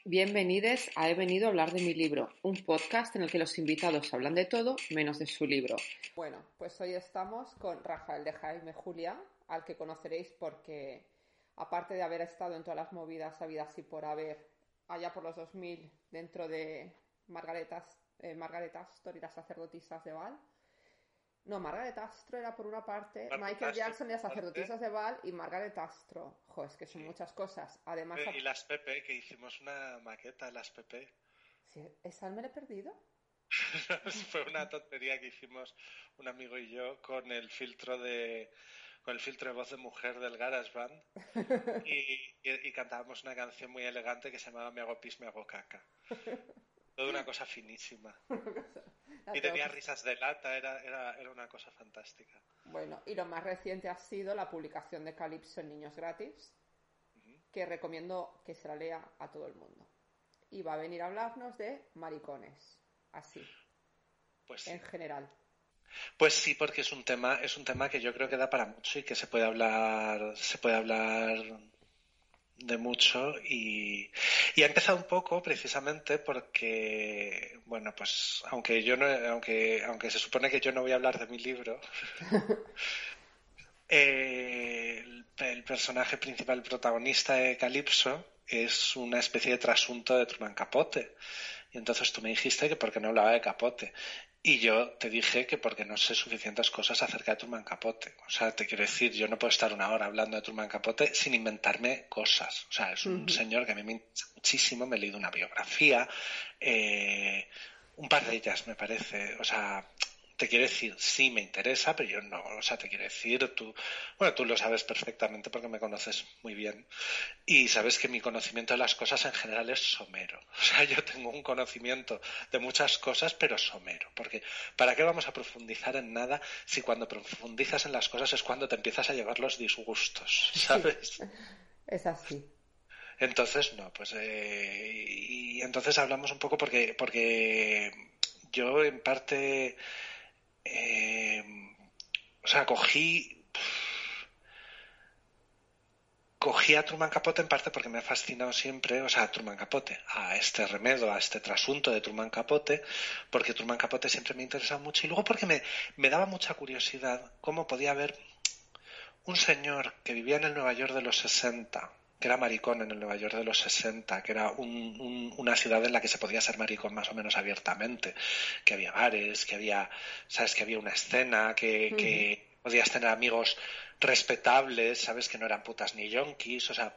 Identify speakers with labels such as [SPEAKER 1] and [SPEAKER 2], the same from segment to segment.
[SPEAKER 1] Bienvenidos a He venido a hablar de mi libro, un podcast en el que los invitados hablan de todo menos de su libro. Bueno, pues hoy estamos con Rafael de Jaime Juliá, al que conoceréis porque, aparte de haber estado en todas las movidas habidas y por haber, allá por los 2000, dentro de Margaret Astor y las sacerdotisas de Baal. No, Margaret Astor era por una parte, Michael Jackson y las sacerdotisas de Baal y Margaret Astor. Es que son muchas cosas. Además,
[SPEAKER 2] y las PP, que hicimos una maqueta, las PP.
[SPEAKER 1] ¿Sí? ¿Esa me la he perdido?
[SPEAKER 2] Fue una tontería que hicimos un amigo y yo con el filtro de voz de mujer del GarageBand y cantábamos una canción muy elegante que se llamaba Me hago pis, me hago caca. Toda una cosa finísima. Y tenía risas de lata, era una cosa fantástica.
[SPEAKER 1] Bueno, y lo más reciente ha sido la publicación de Calypso en Niños Gratis, que recomiendo que se la lea a todo el mundo. Y va a venir a hablarnos de maricones, así,
[SPEAKER 2] pues sí.
[SPEAKER 1] En general.
[SPEAKER 2] Pues sí, porque es un tema que yo creo que da para mucho y que se puede hablar de mucho y ha empezado un poco precisamente porque, bueno, pues aunque se supone que yo no voy a hablar de mi libro, el personaje principal, el protagonista de Calypso, es una especie de trasunto de Truman Capote. Y entonces tú me dijiste que por qué no hablaba de Capote. Y yo te dije que porque no sé suficientes cosas acerca de Truman Capote. O sea, te quiero decir, yo no puedo estar una hora hablando de Truman Capote sin inventarme cosas. O sea, es un señor que a mí me interesa muchísimo, me he leído una biografía, un par de ellas me parece. O sea, te quiero decir, sí me interesa, pero yo no. O sea, te quiero decir, tú lo sabes perfectamente porque me conoces muy bien. Y sabes que mi conocimiento de las cosas en general es somero. O sea, yo tengo un conocimiento de muchas cosas, pero somero. Porque ¿para qué vamos a profundizar en nada si cuando profundizas en las cosas es cuando te empiezas a llevar los disgustos? ¿Sabes?
[SPEAKER 1] Sí, es así.
[SPEAKER 2] Entonces, no, pues... y entonces hablamos un poco porque yo en parte... o sea, Cogí a Truman Capote en parte porque me ha fascinado siempre, o sea, a Truman Capote, a este remedo, a este trasunto de Truman Capote, porque Truman Capote siempre me ha interesado mucho y luego porque me daba mucha curiosidad cómo podía haber un señor que vivía en el Nueva York de los 60, que era maricón en el Nueva York de los 60, que era una ciudad en la que se podía ser maricón más o menos abiertamente, que había bares, que había, sabes, que había una escena, que podías tener amigos respetables, sabes, que no eran putas ni yonkis, o sea,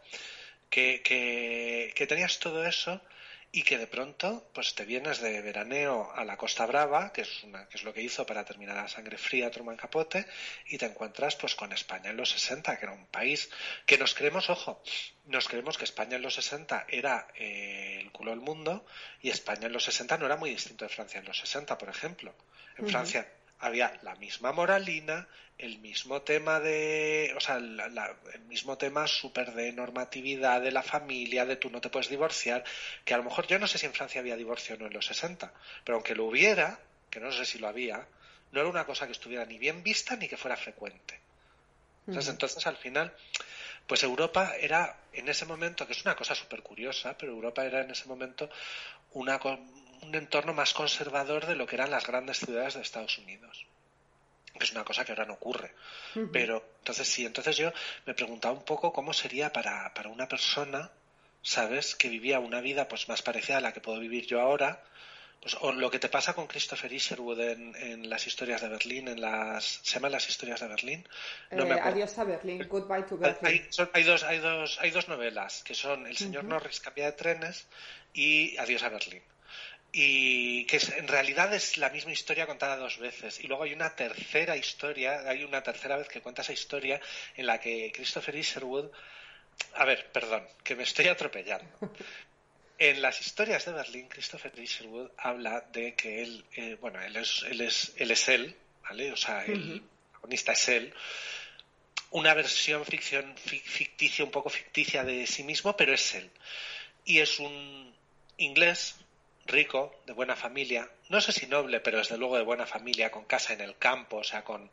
[SPEAKER 2] que tenías todo eso y que de pronto pues te vienes de veraneo a la Costa Brava, que es lo que hizo para terminar a sangre fría Truman Capote, y te encuentras pues con España en los 60, que era un país que nos creemos que España en los 60 era el culo del mundo, y España en los 60 no era muy distinto de Francia en los 60, por ejemplo. En Francia había la misma moralina, el mismo tema el mismo tema súper de normatividad de la familia, de tú no te puedes divorciar, que a lo mejor yo no sé si en Francia había divorcio o no en los 60, pero aunque lo hubiera, que no sé si lo había, no era una cosa que estuviera ni bien vista ni que fuera frecuente. Entonces al final, pues Europa era en ese momento, que es una cosa súper curiosa, pero Europa era en ese momento un entorno más conservador de lo que eran las grandes ciudades de Estados Unidos, que es una cosa que ahora no ocurre. Pero entonces yo me preguntaba un poco cómo sería para una persona, ¿sabes?, que vivía una vida pues más parecida a la que puedo vivir yo ahora, pues, o lo que te pasa con Christopher Isherwood en las historias de Berlín, ¿se llaman las historias de Berlín? No me acuerdo.
[SPEAKER 1] Adiós a Berlín, Goodbye to Berlin.
[SPEAKER 2] Hay dos novelas, que son El señor Norris cambia de trenes y Adiós a Berlín. Y que en realidad es la misma historia contada dos veces. Y luego hay una tercera vez que cuenta esa historia en la que Christopher Isherwood... A ver, perdón, que me estoy atropellando. En las historias de Berlín, Christopher Isherwood habla de que él es él, ¿vale? O sea, el protagonista es él, una versión ficticia, un poco ficticia de sí mismo, pero es él. Y es un inglés rico, de buena familia, no sé si noble, pero desde luego de buena familia, con casa en el campo, o sea, con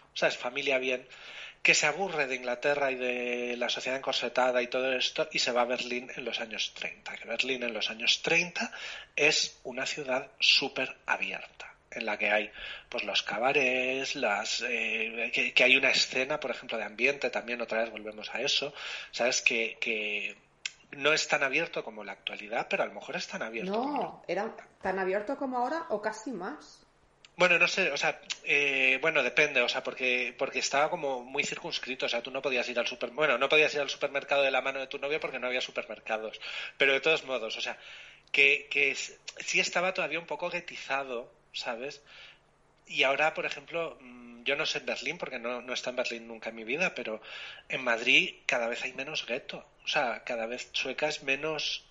[SPEAKER 2] o sea, es familia bien, que se aburre de Inglaterra y de la sociedad encorsetada y todo esto y se va a Berlín en los años 30. Que Berlín en los años 30 es una ciudad súper abierta, en la que hay pues los cabarets, que hay una escena, por ejemplo, de ambiente, también otra vez volvemos a eso, sabes que no es tan abierto como la actualidad, pero a lo mejor es tan abierto como
[SPEAKER 1] No, era tan abierto como ahora o casi más.
[SPEAKER 2] bueno, no sé, o sea, bueno, depende, o sea, porque estaba como muy circunscrito, o sea, tú no podías ir bueno, no podías ir al supermercado de la mano de tu novio porque no había supermercados, pero de todos modos, o sea, sí estaba todavía un poco guetizado, ¿sabes? Y ahora, por ejemplo, yo no sé en Berlín, porque no he estado en Berlín nunca en mi vida, pero en Madrid cada vez hay menos gueto, o sea, cada vez Chueca es menos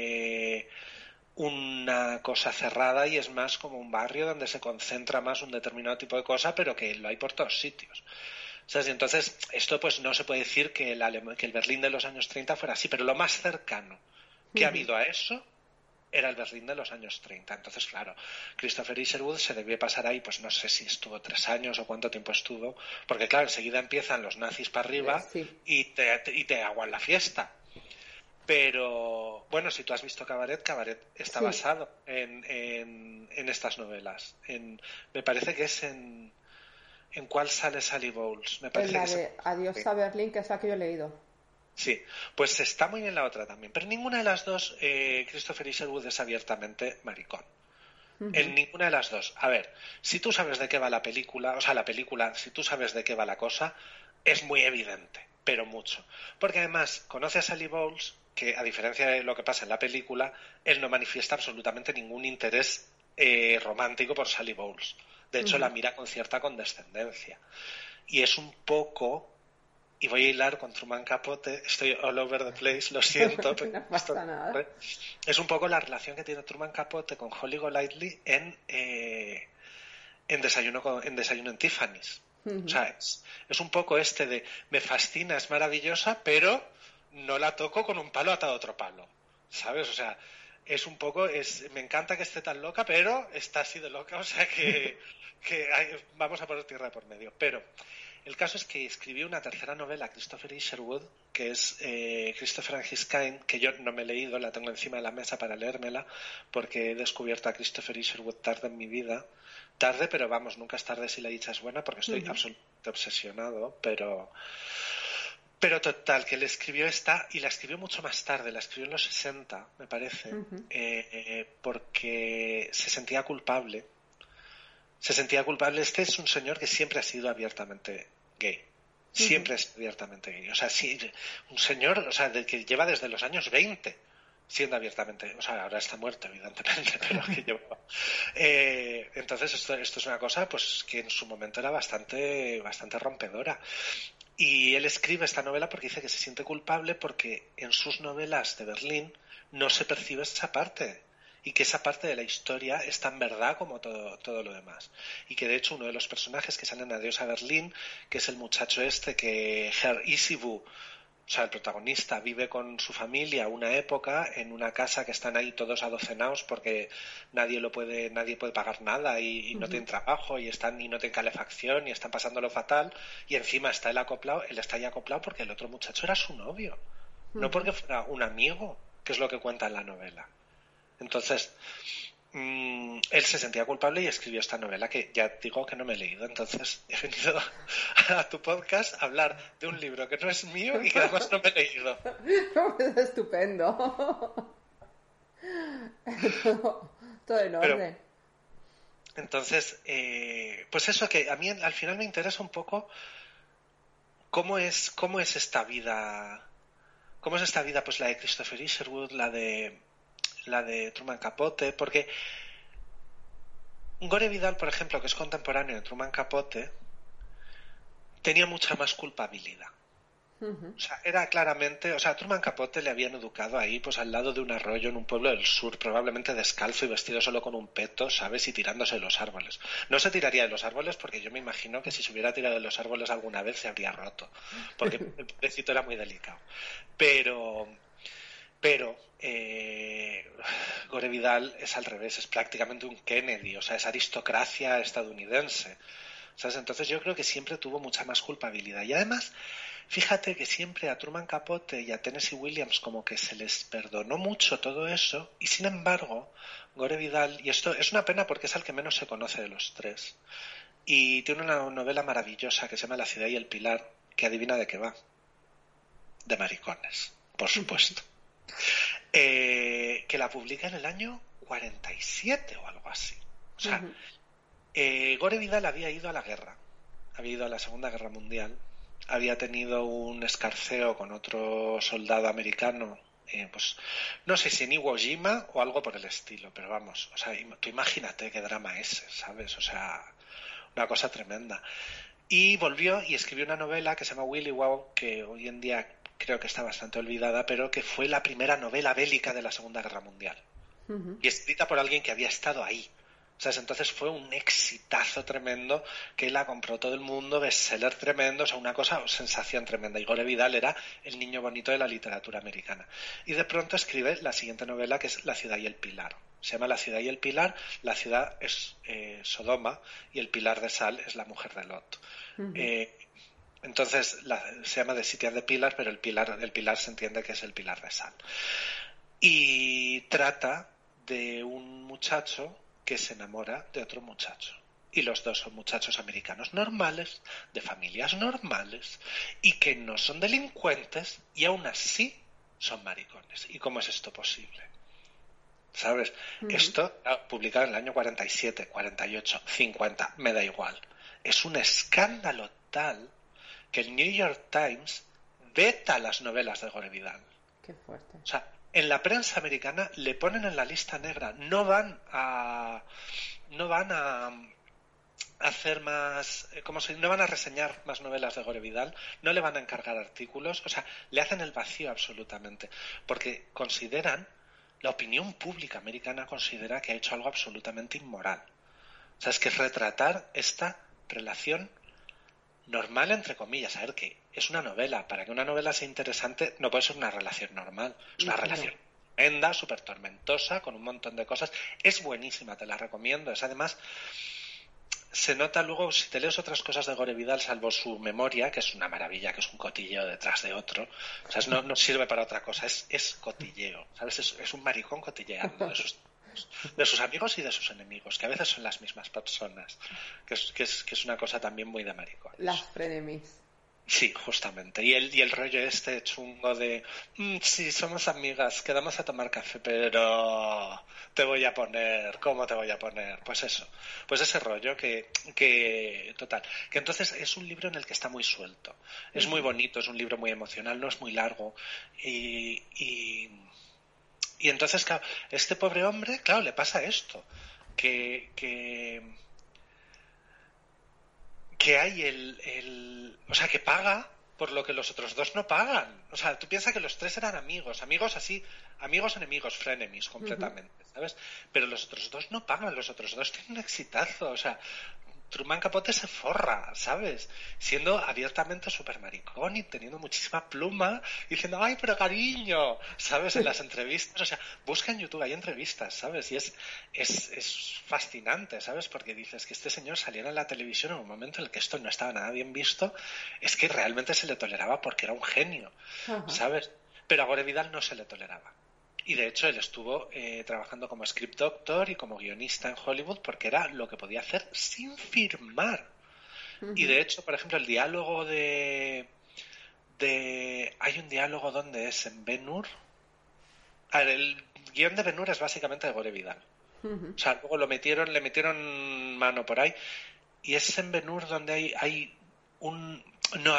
[SPEAKER 2] una cosa cerrada y es más como un barrio donde se concentra más un determinado tipo de cosa, pero que lo hay por todos sitios. ¿Sabes? Y entonces, esto pues no se puede decir que el Berlín de los años 30 fuera así, pero lo más cercano que ha habido a eso era el Berlín de los años 30. Entonces, claro, Christopher Isherwood se debió pasar ahí, pues no sé si estuvo 3 años o cuánto tiempo estuvo, porque claro, enseguida empiezan los nazis para arriba
[SPEAKER 1] Sí.
[SPEAKER 2] y te aguan la fiesta. Pero bueno, si tú has visto Cabaret está
[SPEAKER 1] Sí,
[SPEAKER 2] basado en estas novelas. Me parece que es en cuál sale Sally Bowles. Me
[SPEAKER 1] en
[SPEAKER 2] parece que
[SPEAKER 1] la
[SPEAKER 2] es
[SPEAKER 1] de Adiós a Berlín, que es la que yo he leído.
[SPEAKER 2] sí, pues está muy bien la otra también. Pero ninguna de las dos, Christopher Isherwood es abiertamente maricón. En ninguna de las dos. A ver, si tú sabes de qué va la película, o sea, la película, si tú sabes de qué va la cosa, es muy evidente, pero mucho. Porque además conoce a Sally Bowles, que a diferencia de lo que pasa en la película, él no manifiesta absolutamente ningún interés romántico por Sally Bowles. De hecho, la mira con cierta condescendencia. Y es un poco y voy a hilar con Truman Capote, estoy all over the place, lo siento, pero
[SPEAKER 1] No pasa nada.
[SPEAKER 2] es un poco la relación que tiene Truman Capote con Holly Golightly en Desayuno en Tiffany's. O sea, es un poco este de me fascina, es maravillosa, pero no la toco con un palo atado a otro palo, ¿sabes? O sea, es un poco, me encanta que esté tan loca, pero está así de loca, o sea vamos a poner tierra por medio. Pero el caso es que escribió una tercera novela, Christopher Isherwood, que es Christopher and His Kind, que yo no me he leído, la tengo encima de la mesa para leérmela, porque he descubierto a Christopher Isherwood tarde en mi vida. Tarde, pero vamos, nunca es tarde si la dicha es buena, porque estoy absolutamente obsesionado, pero total, que él escribió esta y la escribió mucho más tarde, la escribió en los 60, me parece, porque se sentía culpable. Se sentía culpable. Este es un señor que siempre ha sido abiertamente gay. Siempre es abiertamente gay. O sea, sí, un señor, o sea, que lleva desde los años 20 siendo abiertamente, o sea, ahora está muerto, evidentemente, pero que lleva. Entonces, esto es una cosa pues que en su momento era bastante rompedora. Y él escribe esta novela porque dice que se siente culpable porque en sus novelas de Berlín no se percibe esa parte y que esa parte de la historia es tan verdad como todo lo demás. Y que de hecho uno de los personajes que salen en Adiós a Berlín, que es el muchacho este que Herr Isibu, o sea, el protagonista vive con su familia una época en una casa que están ahí todos adocenados porque nadie puede pagar nada y no tienen trabajo y no tienen calefacción y están pasándolo fatal y encima él está ahí acoplado porque el otro muchacho era su novio, no porque fuera un amigo, que es lo que cuenta en la novela. Entonces, él se sentía culpable y escribió esta novela que ya digo que no me he leído. Entonces he venido a tu podcast a hablar de un libro que no es mío y que además no me he leído.
[SPEAKER 1] Es estupendo. todo en
[SPEAKER 2] Pero
[SPEAKER 1] orden.
[SPEAKER 2] entonces, pues eso que a mí al final me interesa un poco cómo es esta vida, pues la de Christopher Isherwood, la de Truman Capote, porque Gore Vidal, por ejemplo, que es contemporáneo de Truman Capote, tenía mucha más culpabilidad. O sea, era claramente, o sea, a Truman Capote le habían educado ahí, pues al lado de un arroyo en un pueblo del sur, probablemente descalzo y vestido solo con un peto, ¿sabes? Y tirándose de los árboles. No se tiraría de los árboles porque yo me imagino que si se hubiera tirado de los árboles alguna vez se habría roto, porque el pobrecito era muy delicado. Pero Gore Vidal es al revés, es prácticamente un Kennedy, o sea, es aristocracia estadounidense. ¿Sabes? Entonces yo creo que siempre tuvo mucha más culpabilidad. Y además, fíjate que siempre a Truman Capote y a Tennessee Williams como que se les perdonó mucho todo eso, y sin embargo, Gore Vidal, y esto es una pena porque es el que menos se conoce de los tres, y tiene una novela maravillosa que se llama La ciudad y el pilar, que adivina de qué va. De maricones, por supuesto. Que la publica en el año 47 o algo así. O sea, Gore Vidal había ido a la guerra, había ido a la Segunda Guerra Mundial, había tenido un escarceo con otro soldado americano, pues no sé si en Iwo Jima o algo por el estilo, pero vamos, o sea, tú imagínate qué drama ese, ¿sabes? O sea, una cosa tremenda. Y volvió y escribió una novela que se llama Willy Wow, que hoy en día creo que está bastante olvidada, pero que fue la primera novela bélica de la Segunda Guerra Mundial. Y escrita por alguien que había estado ahí. ¿Sabes? Entonces fue un exitazo tremendo, que la compró todo el mundo, bestseller tremendo, o sea, una cosa, sensación tremenda. Y Gore Vidal era el niño bonito de la literatura americana. Y de pronto escribe la siguiente novela, que es La ciudad y el pilar. Se llama La ciudad y el pilar, la ciudad es Sodoma y el pilar de sal es la mujer de Lot. Entonces se llama The City and the Pillar, pero el pilar se entiende que es el pilar de sal. Y trata de un muchacho que se enamora de otro muchacho. Y los dos son muchachos americanos normales, de familias normales, y que no son delincuentes, y aún así son maricones. ¿Y cómo es esto posible? ¿Sabes? Esto, publicado en el año 47, 48, 50, me da igual. Es un escándalo tal que el New York Times veta las novelas de Gore Vidal.
[SPEAKER 1] Qué fuerte.
[SPEAKER 2] O sea, en la prensa americana le ponen en la lista negra, no van a hacer más, no van a reseñar más novelas de Gore Vidal, no le van a encargar artículos, o sea, le hacen el vacío absolutamente, porque la opinión pública americana considera que ha hecho algo absolutamente inmoral. O sea, es que es retratar esta relación normal, entre comillas. A ver, que es una novela. Para que una novela sea interesante no puede ser una relación normal. Es una relación tremenda, súper tormentosa, con un montón de cosas. Es buenísima, te la recomiendo. Es además, se nota luego, si te lees otras cosas de Gore Vidal, salvo su memoria, que es una maravilla, que es un cotilleo detrás de otro. O sea, no sirve para otra cosa, es cotilleo, ¿sabes? Es un maricón cotilleando de sus amigos y de sus enemigos, que a veces son las mismas personas, que es una cosa también muy de maricón.
[SPEAKER 1] Las frenemies.
[SPEAKER 2] Sí, justamente. Y el rollo este chungo de sí, somos amigas, quedamos a tomar café, pero te voy a poner, ¿cómo te voy a poner? Pues eso, pues ese rollo que total, que entonces es un libro en el que está muy suelto, es muy bonito, es un libro muy emocional, no es muy largo y entonces, claro, este pobre hombre, claro, le pasa esto, que hay o sea, que paga por lo que los otros dos no pagan. O sea, tú piensas que los tres eran amigos así, amigos enemigos, frenemies completamente, ¿sabes? Pero los otros dos no pagan, los otros dos tienen un exitazo, o sea, Truman Capote se forra, ¿sabes? Siendo abiertamente súper maricón y teniendo muchísima pluma, diciendo, ay, pero cariño, ¿sabes? En las entrevistas, o sea, busca en YouTube, hay entrevistas, ¿sabes? Y es fascinante, ¿sabes? Porque dices que este señor saliera en la televisión en un momento en el que esto no estaba nada bien visto, es que realmente se le toleraba porque era un genio, ¿sabes? Pero a Gore Vidal no se le toleraba. Y de hecho él estuvo trabajando como script doctor y como guionista en Hollywood porque era lo que podía hacer sin firmar. Y de hecho, por ejemplo, el diálogo hay un diálogo donde es en Ben-Hur. A ver, el guión de Ben-Hur es básicamente de Gore Vidal. O sea, luego le metieron mano por ahí. Y es en Ben-Hur donde no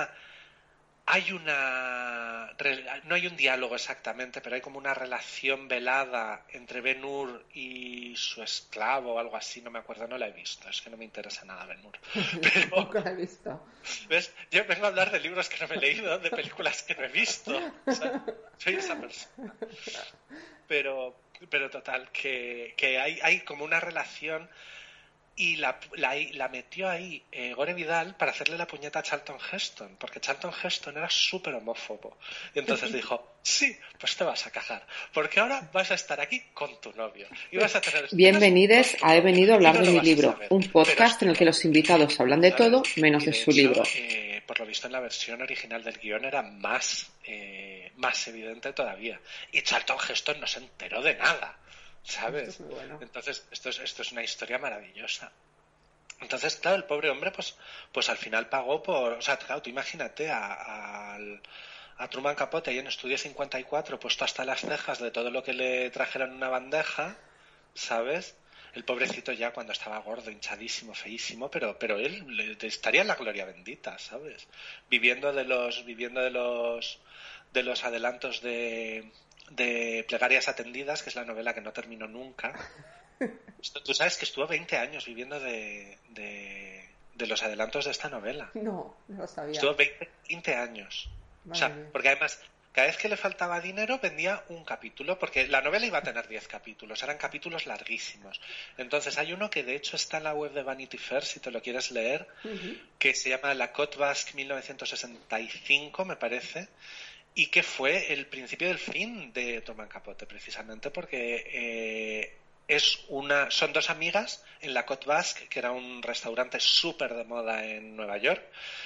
[SPEAKER 2] hay un diálogo exactamente, pero hay como una relación velada entre Ben-Hur y su esclavo o algo así, no me acuerdo, no la he visto, es que no me interesa nada Ben-Hur. Pero,
[SPEAKER 1] nunca la he visto.
[SPEAKER 2] ¿ves? Yo vengo a hablar de libros que no me he leído, de películas que no he visto. O sea, soy esa persona. Pero total, que hay como una relación y la metió ahí Gore Vidal para hacerle la puñeta a Charlton Heston, porque Charlton Heston era súper homófobo. Y entonces dijo, sí, pues te vas a cagar, porque ahora vas a estar aquí con tu novio y vas a tener escenas
[SPEAKER 1] Bienvenidos
[SPEAKER 2] con tu
[SPEAKER 1] a He
[SPEAKER 2] novio
[SPEAKER 1] venido a
[SPEAKER 2] y
[SPEAKER 1] hablar
[SPEAKER 2] no
[SPEAKER 1] de
[SPEAKER 2] lo
[SPEAKER 1] mi
[SPEAKER 2] vas a
[SPEAKER 1] libro,
[SPEAKER 2] saber.
[SPEAKER 1] un podcast en el que los invitados hablan de todo menos
[SPEAKER 2] y
[SPEAKER 1] de
[SPEAKER 2] de
[SPEAKER 1] su
[SPEAKER 2] hecho,
[SPEAKER 1] libro.
[SPEAKER 2] por lo visto en la versión original del guión era más evidente todavía. Y Charlton Heston no se enteró de nada, ¿sabes?
[SPEAKER 1] Esto es muy bueno.
[SPEAKER 2] Entonces, esto es una historia maravillosa. Entonces, claro, el pobre hombre, pues al final pagó por... O sea, claro, tú imagínate a Truman Capote ahí en Estudio 54, puesto hasta las cejas de todo lo que le trajeron en una bandeja, ¿sabes? El pobrecito ya cuando estaba gordo, hinchadísimo, feísimo, pero él estaría en la gloria bendita, ¿sabes? Viviendo de los adelantos de Plegarias Atendidas, que es la novela que no terminó nunca. Tú sabes que estuvo 20 años viviendo de los adelantos de esta novela.
[SPEAKER 1] No lo sabía.
[SPEAKER 2] Estuvo 20 años. O sea, porque además, cada vez que le faltaba dinero vendía un capítulo, porque la novela iba a tener 10 capítulos, eran capítulos larguísimos. Entonces hay uno que de hecho está en la web de Vanity Fair, si te lo quieres leer, que se llama La Côte Basque 1965, me parece, y que fue el principio del fin de Truman Capote, precisamente porque son dos amigas en la Côte Basque, que era un restaurante súper de moda en Nueva York,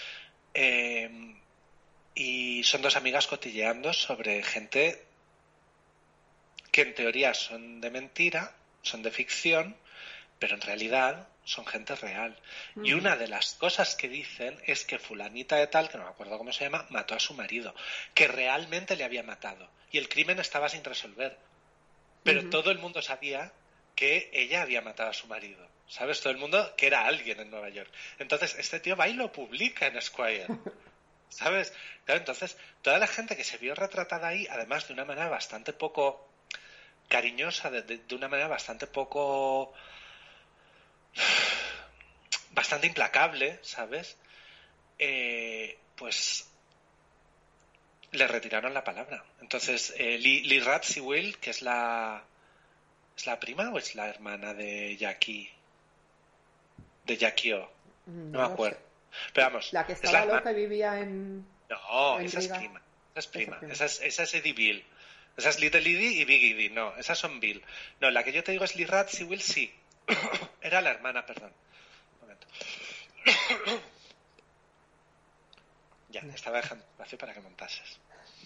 [SPEAKER 2] y son dos amigas cotilleando sobre gente que en teoría son de mentira, son de ficción, pero en realidad son gente real. Y una de las cosas que dicen es que fulanita de tal, que no me acuerdo cómo se llama, mató a su marido, que realmente le había matado. Y el crimen estaba sin resolver. Pero todo el mundo sabía que ella había matado a su marido. ¿Sabes? Todo el mundo que era alguien en Nueva York. Entonces, este tío va y lo publica en Esquire. ¿Sabes? Claro, entonces, toda la gente que se vio retratada ahí, además de una manera bastante poco cariñosa, de una manera bastante poco... bastante implacable, ¿sabes? Pues le retiraron la palabra. Entonces, Lee Radziwill, que ¿es la prima o es la hermana de Jackie? De Jackie O. No me acuerdo. Pero vamos,
[SPEAKER 1] La que
[SPEAKER 2] es
[SPEAKER 1] estaba loca y vivía en...
[SPEAKER 2] No,
[SPEAKER 1] en
[SPEAKER 2] esa es
[SPEAKER 1] Riga.
[SPEAKER 2] prima. Esa es prima. Esa es Eddie Bill. Esa es Little Edie y Big Edie. No, esas son Bill. No, la que yo te digo es Lee Radziwill, sí. Era la hermana, perdón. Un momento. Ya, te estaba dejando espacio para que montases.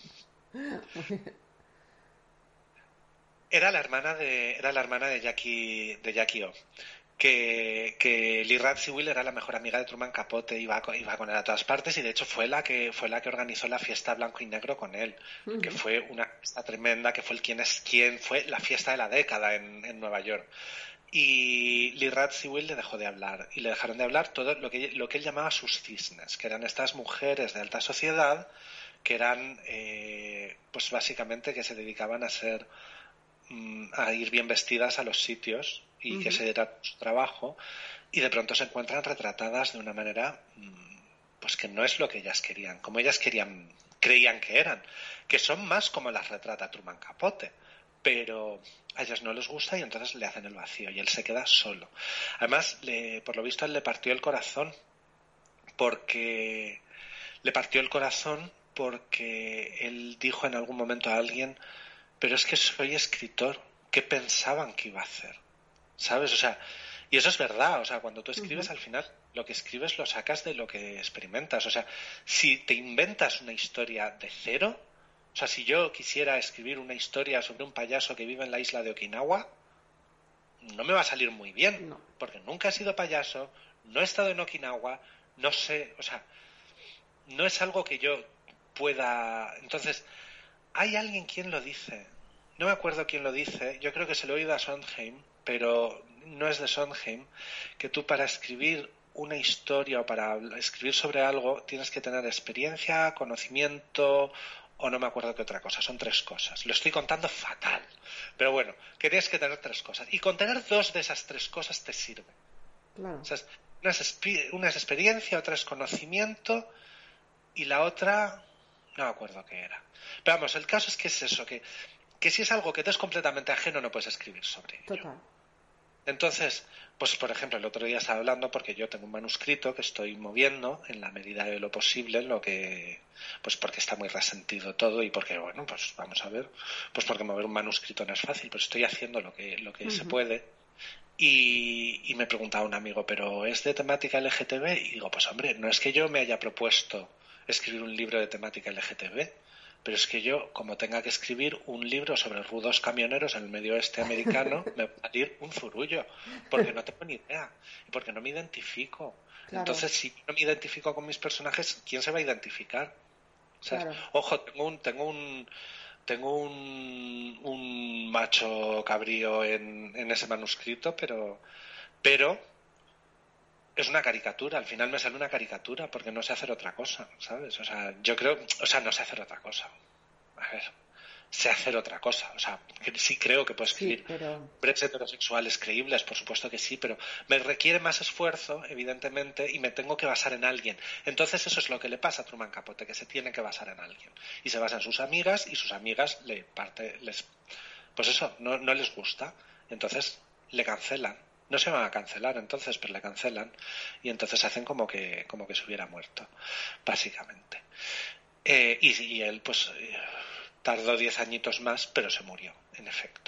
[SPEAKER 2] Era la hermana de Jackie O. Que Lee Radziwill era la mejor amiga de Truman Capote, iba con él a todas partes, y de hecho fue la que organizó la fiesta blanco y negro con él, que fue una fiesta tremenda, que fue fue la fiesta de la década en Nueva York. Y Lee Radziwill le dejó de hablar, y le dejaron de hablar todo lo que él llamaba sus cisnes, que eran estas mujeres de alta sociedad, que eran pues básicamente que se dedicaban a ir bien vestidas a los sitios y que ese era su trabajo, y de pronto se encuentran retratadas de una manera pues que no es lo que ellas querían, como ellas creían que eran, que son más como las retrata Truman Capote, pero a ellos no les gusta y entonces le hacen el vacío y él se queda solo. Además, por lo visto, él le partió el corazón porque él dijo en algún momento a alguien: pero es que soy escritor, ¿qué pensaban que iba a hacer? ¿Sabes? O sea, y eso es verdad, o sea, cuando tú escribes al final, lo que escribes lo sacas de lo que experimentas. O sea, si te inventas una historia de cero, o sea, si yo quisiera escribir una historia sobre un payaso que vive en la isla de Okinawa, no me va a salir muy bien, porque nunca he sido payaso, no he estado en Okinawa, no sé, o sea, no es algo que yo pueda... Entonces, hay alguien quien lo dice, no me acuerdo quién lo dice, yo creo que se lo he oído a Sondheim, pero no es de Sondheim, que tú para escribir una historia o para escribir sobre algo tienes que tener experiencia, conocimiento o no me acuerdo qué otra cosa, son 3 cosas. Lo estoy contando fatal, pero bueno, que tienes que tener 3 cosas y con tener 2 de esas 3 cosas te sirve.
[SPEAKER 1] Claro.
[SPEAKER 2] O sea, una es experiencia, otra es conocimiento y la otra no me acuerdo qué era. Pero vamos, el caso es que es eso, que si es algo que te es completamente ajeno no puedes escribir sobre ello.
[SPEAKER 1] Total.
[SPEAKER 2] Entonces, pues por ejemplo, el otro día estaba hablando porque yo tengo un manuscrito que estoy moviendo en la medida de lo posible, en lo que, pues porque está muy resentido todo y porque, bueno, pues vamos a ver, pues porque mover un manuscrito no es fácil, pero estoy haciendo lo que se puede. Y me preguntaba un amigo, ¿pero es de temática LGTB? Y digo, pues hombre, no es que yo me haya propuesto escribir un libro de temática LGTB, pero es que yo, como tenga que escribir un libro sobre rudos camioneros en el medio oeste americano, me va a salir un zurullo, porque no tengo ni idea, y porque no me identifico.
[SPEAKER 1] Claro,
[SPEAKER 2] Entonces, si no me identifico con mis personajes, ¿quién se va a identificar? ¿Sabes?
[SPEAKER 1] claro.
[SPEAKER 2] Ojo, tengo un macho cabrío en ese manuscrito, pero es una caricatura, al final me sale una caricatura porque no sé hacer otra cosa, ¿sabes? O sea, yo creo, o sea, no sé hacer otra cosa. A ver, sé hacer otra cosa, o sea, que sí creo que puedo
[SPEAKER 1] Sí,
[SPEAKER 2] escribir
[SPEAKER 1] pero
[SPEAKER 2] breves heterosexuales creíbles, por supuesto que sí, pero me requiere más esfuerzo, evidentemente, y me tengo que basar en alguien. Entonces eso es lo que le pasa a Truman Capote, que se tiene que basar en alguien. Y se basa en sus amigas y sus amigas pues eso, no les gusta. Entonces le cancelan. No se van a cancelar entonces, pero le cancelan. Y entonces hacen como que se hubiera muerto, básicamente. Y él, pues, tardó 10 añitos más, pero se murió, en efecto.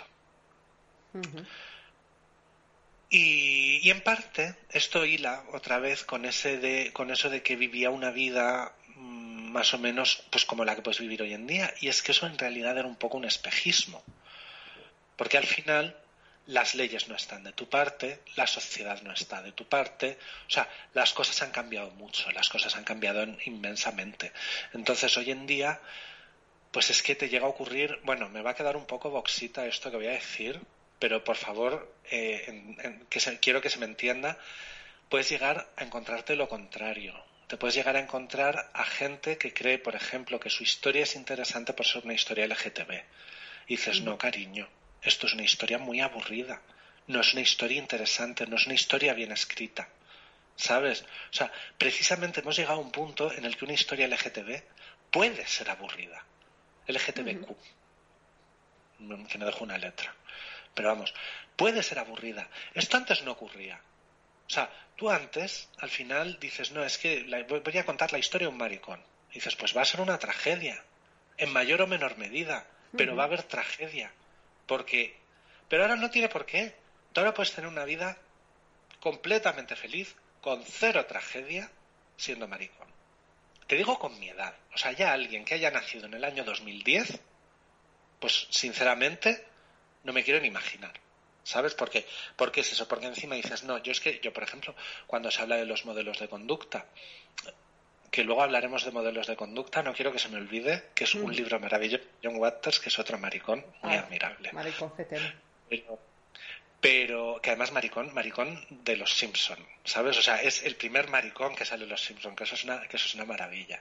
[SPEAKER 2] Y en parte esto hila otra vez con eso de que vivía una vida más o menos pues como la que puedes vivir hoy en día. Y es que eso en realidad era un poco un espejismo. Porque al final las leyes no están de tu parte, la sociedad no está de tu parte, o sea, las cosas han cambiado mucho, las cosas han cambiado inmensamente. Entonces hoy en día, pues es que te llega a ocurrir, bueno, me va a quedar un poco boxita esto que voy a decir, pero por favor, quiero que se me entienda, puedes llegar a encontrarte lo contrario. Te puedes llegar a encontrar a gente que cree, por ejemplo, que su historia es interesante por ser una historia LGTB. Y dices, no, cariño, esto es una historia muy aburrida. No es una historia interesante, no es una historia bien escrita. ¿Sabes? O sea, precisamente hemos llegado a un punto en el que una historia LGTB puede ser aburrida. LGTBQ, que no dejo una letra. Pero vamos, puede ser aburrida. Esto antes no ocurría. O sea, tú antes, al final, dices, no, es que voy a contar la historia de un maricón. Y dices, pues va a ser una tragedia, en mayor o menor medida, pero va a haber tragedia. Porque, pero ahora no tiene por qué. Tú ahora puedes tener una vida completamente feliz, con cero tragedia, siendo maricón. Te digo con mi edad. O sea, ya alguien que haya nacido en el año 2010, pues sinceramente no me quiero ni imaginar. ¿Sabes por qué? ¿Por qué es eso? Porque encima dices, no, yo por ejemplo, cuando se habla de los modelos de conducta, que luego hablaremos de modelos de conducta, no quiero que se me olvide que es un libro maravilloso, John Waters, que es otro maricón muy
[SPEAKER 1] Ay,
[SPEAKER 2] admirable.
[SPEAKER 1] maricón fetén.
[SPEAKER 2] Pero, pero que además maricón de los Simpson, ¿sabes? O sea, es el primer maricón que sale en los Simpson, que eso es una maravilla.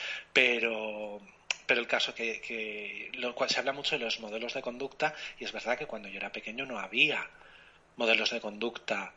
[SPEAKER 2] Pero el caso se habla mucho de los modelos de conducta y es verdad que cuando yo era pequeño no había modelos de conducta,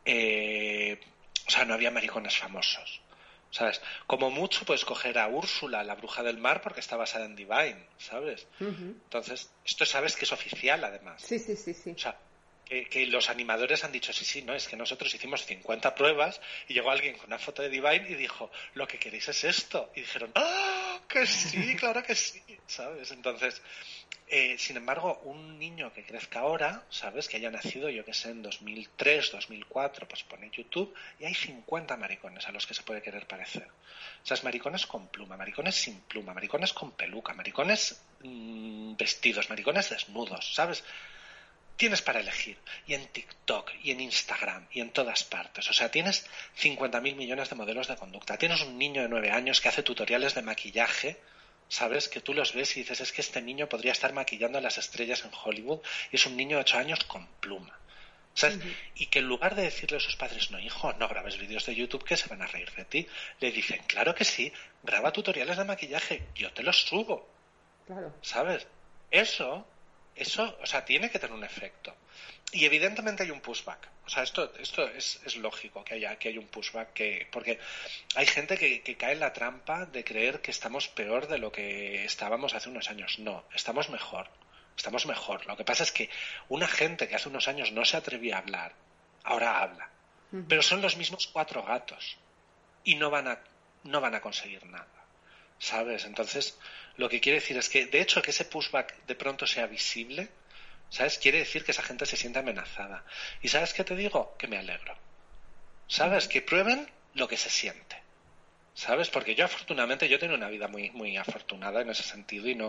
[SPEAKER 2] o sea, no había maricones famosos. ¿Sabes? Como mucho puedes coger a Úrsula, la bruja del mar, porque está basada en Divine, ¿sabes? Entonces, esto sabes que es oficial, además.
[SPEAKER 1] Sí, sí, sí, sí.
[SPEAKER 2] O sea, que los animadores han dicho, sí, sí, no, es que nosotros hicimos 50 pruebas y llegó alguien con una foto de Divine y dijo, lo que queréis es esto. Y dijeron, ¡ah! Que sí, claro que sí, ¿sabes? Entonces, sin embargo, un niño que crezca ahora, ¿sabes? Que haya nacido, yo que sé, en 2003, 2004, pues pone YouTube y hay 50 maricones a los que se puede querer parecer. O sea, es maricones con pluma, maricones sin pluma, maricones con peluca, maricones vestidos, maricones desnudos, ¿sabes? Tienes para elegir. Y en TikTok, y en Instagram, y en todas partes. O sea, tienes 50.000 millones de modelos de conducta. Tienes un niño de 9 años que hace tutoriales de maquillaje, ¿sabes? Que tú los ves y dices, es que este niño podría estar maquillando a las estrellas en Hollywood y es un niño de 8 años con pluma. ¿Sabes? Y que en lugar de decirle a sus padres, no, hijo, no grabes vídeos de YouTube que se van a reír de ti, le dicen, claro que sí, graba tutoriales de maquillaje, yo te los subo.
[SPEAKER 1] Claro.
[SPEAKER 2] ¿Sabes? Eso, o sea, tiene que tener un efecto. Y evidentemente hay un pushback. O sea, esto es lógico que haya un pushback, porque hay gente que cae en la trampa de creer que estamos peor de lo que estábamos hace unos años. No, estamos mejor. estamos mejor. Lo que pasa es que una gente que hace unos años no se atrevía a hablar, ahora habla. Pero son los mismos 4 gatos y no van a conseguir nada, ¿sabes? Entonces, lo que quiere decir es que, de hecho, que ese pushback de pronto sea visible, ¿sabes? Quiere decir que esa gente se siente amenazada. ¿Y sabes qué te digo? Que me alegro. ¿Sabes? Que prueben lo que se siente. ¿Sabes? Porque yo afortunadamente yo tengo una vida muy, muy afortunada en ese sentido y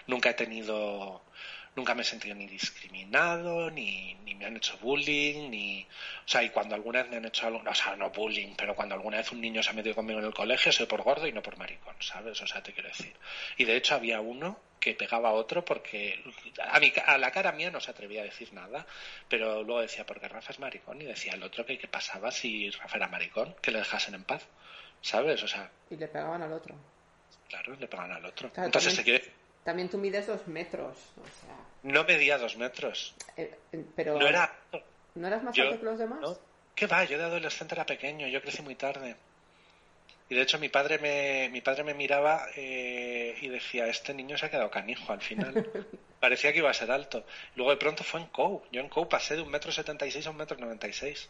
[SPEAKER 2] nunca me he sentido ni discriminado, ni me han hecho bullying, o sea, y cuando alguna vez me han hecho algo, o sea, no bullying, pero cuando alguna vez un niño se ha metido conmigo en el colegio, soy por gordo y no por maricón, ¿sabes? O sea, te quiero decir. Y de hecho había uno que pegaba a otro porque a la cara mía no se atrevía a decir nada, pero luego decía, porque Rafa es maricón, y decía el otro que qué pasaba si Rafa era maricón, que le dejasen en paz. ¿Sabes? O sea,
[SPEAKER 1] y le pegaban al otro.
[SPEAKER 2] Claro, le pegaban al otro.
[SPEAKER 1] Claro,
[SPEAKER 2] Entonces
[SPEAKER 1] también tú mides 2 metros, o sea...
[SPEAKER 2] No medía 2 metros.
[SPEAKER 1] Pero...
[SPEAKER 2] No era...
[SPEAKER 1] ¿No eras más alto que los demás?
[SPEAKER 2] ¿No? ¿Qué va? Yo de adolescente era pequeño, yo crecí muy tarde. Y de hecho mi padre me miraba y decía, este niño se ha quedado canijo al final. Parecía que iba a ser alto. Luego de pronto fue en COU. Yo en COU pasé de 1,76 m a 1,96 m.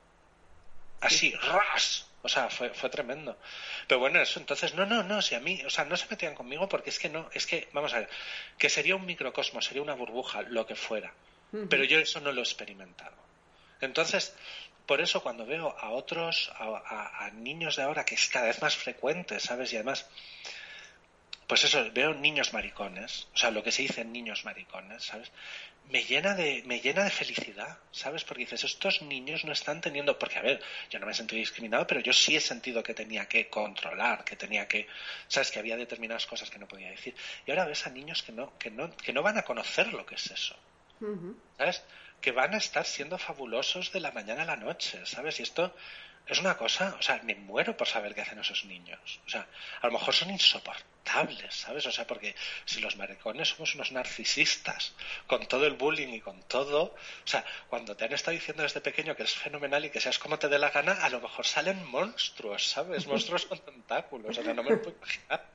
[SPEAKER 2] Así, ¡ras! O sea, fue tremendo. Pero bueno, eso entonces, no, si a mí, o sea, no se metían conmigo porque es que, vamos a ver, que sería un microcosmos, sería una burbuja, lo que fuera. Pero yo eso no lo he experimentado. Entonces, por eso cuando veo a otros, a niños de ahora, que es cada vez más frecuente, ¿sabes? Y además, pues eso, veo niños maricones, o sea, lo que se dice niños maricones, ¿sabes? Me llena de felicidad, ¿sabes? Porque dices, estos niños no están teniendo, porque a ver, yo no me he sentido discriminado, pero yo sí he sentido que tenía que controlar, que tenía que, ¿sabes? Que había determinadas cosas que no podía decir. Y ahora ves a niños que no van a conocer lo que es eso, ¿sabes? Que van a estar siendo fabulosos de la mañana a la noche, ¿sabes? Y esto es una cosa, o sea, me muero por saber qué hacen esos niños. O sea, a lo mejor son insoportables, ¿sabes? O sea, porque si los maricones somos unos narcisistas, con todo el bullying y con todo, o sea, cuando te han estado diciendo desde pequeño que es fenomenal y que seas como te dé la gana, a lo mejor salen monstruos, ¿sabes? Monstruos con tentáculos, o sea, no me lo puedo imaginar.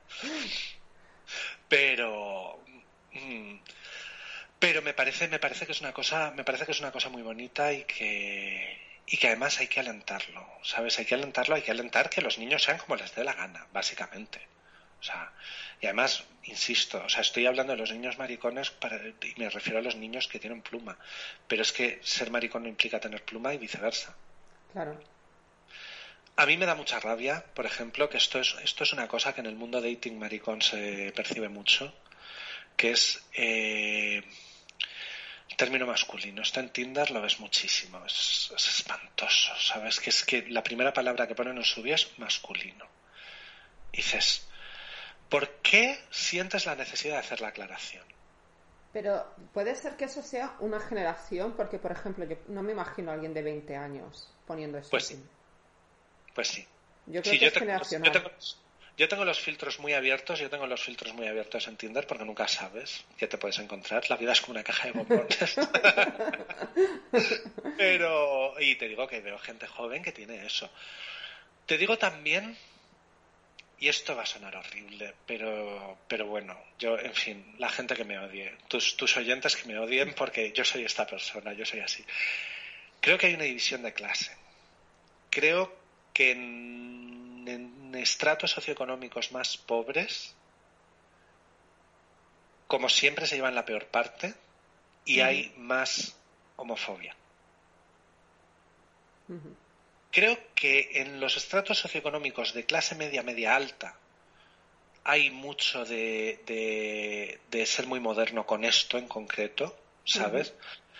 [SPEAKER 2] Pero... Pero me parece que es una cosa muy bonita y que además hay que alentarlo, ¿sabes? Hay que alentar que los niños sean como les dé la gana, básicamente. O sea, y además, insisto, o sea, estoy hablando de los niños maricones y me refiero a los niños que tienen pluma, pero es que ser maricón no implica tener pluma y viceversa.
[SPEAKER 1] Claro.
[SPEAKER 2] A mí me da mucha rabia, por ejemplo, que esto es una cosa que en el mundo dating maricón se percibe mucho, que es término masculino. Esto en Tinder lo ves muchísimo. Es espantoso, ¿sabes? Que es que la primera palabra que ponen en su bio es masculino. Y dices, ¿por qué sientes la necesidad de hacer la aclaración?
[SPEAKER 1] Pero puede ser que eso sea una generación, porque, por ejemplo, yo no me imagino a alguien de 20 años poniendo eso.
[SPEAKER 2] Pues sí. Pues sí.
[SPEAKER 1] Yo creo que es generacional.
[SPEAKER 2] Yo tengo los filtros muy abiertos, en Tinder porque nunca sabes qué te puedes encontrar. La vida es como una caja de bombones. Y te digo que veo gente joven que tiene eso. Te digo también, y esto va a sonar horrible, pero bueno, yo, en fin, la gente que me odie, tus oyentes que me odien porque yo soy esta persona, yo soy así. Creo que hay una división de clase. Creo que en estratos socioeconómicos más pobres, como siempre, se llevan la peor parte y hay más homofobia. Creo que en los estratos socioeconómicos de clase media, media alta, hay mucho de ser muy moderno con esto en concreto, ¿sabes?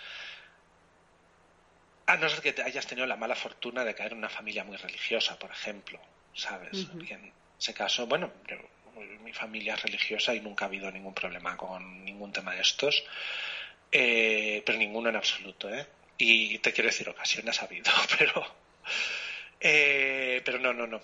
[SPEAKER 2] A no ser que hayas tenido la mala fortuna de caer en una familia muy religiosa, por ejemplo, ¿sabes? Y en ese caso, bueno, mi familia es religiosa y nunca ha habido ningún problema con ningún tema de estos, pero ninguno en absoluto, ¿eh? Y te quiero decir, ocasiones ha habido, pero no.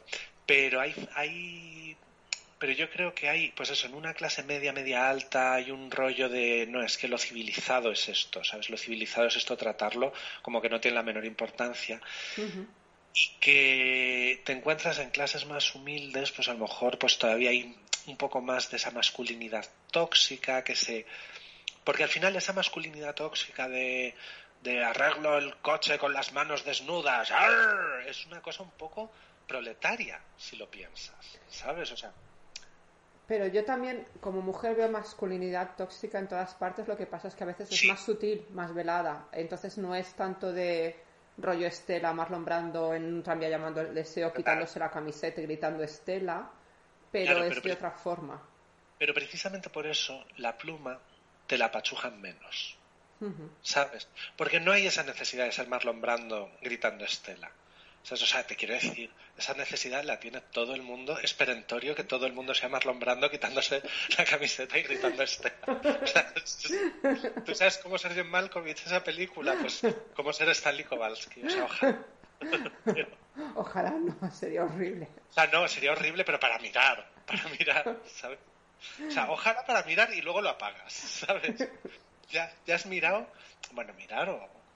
[SPEAKER 2] Pero yo creo que hay, pues eso, en una clase media, media alta hay un rollo de, no, es que lo civilizado es esto, ¿sabes? Lo civilizado es esto, tratarlo como que no tiene la menor importancia. Y que te encuentras en clases más humildes, pues a lo mejor pues todavía hay un poco más de esa masculinidad tóxica que se Porque al final esa masculinidad tóxica de arreglo el coche con las manos desnudas, ¡arr!, es una cosa un poco proletaria, si lo piensas, ¿sabes? O sea,
[SPEAKER 1] Pero yo también, como mujer, veo masculinidad tóxica en todas partes. Lo que pasa es que a veces es
[SPEAKER 2] sí,
[SPEAKER 1] más sutil, más velada. Entonces no es tanto de rollo Estela, Marlon Brando en un tranvía llamando el deseo,
[SPEAKER 2] total,
[SPEAKER 1] quitándose la camiseta y gritando Estela, pero
[SPEAKER 2] claro,
[SPEAKER 1] es de otra forma.
[SPEAKER 2] pero precisamente por eso la pluma te la apachujan menos,
[SPEAKER 1] Ujú.
[SPEAKER 2] ¿sabes? Porque no hay esa necesidad de ser Marlon Brando gritando Estela. ¿Sabes? O sea, te quiero decir, esa necesidad la tiene todo el mundo. Es perentorio que todo el mundo sea Marlon Brando quitándose la camiseta y gritando Estela. O sea, ¿tú sabes cómo ser John Malkovich esa película? Pues cómo ser Stanley Kowalski. O sea, ojalá.
[SPEAKER 1] Ojalá no, sería horrible.
[SPEAKER 2] O sea, no, sería horrible, pero para mirar, ¿sabes? O sea, ojalá para mirar y luego lo apagas, ¿sabes? Ya has mirado, bueno, mirar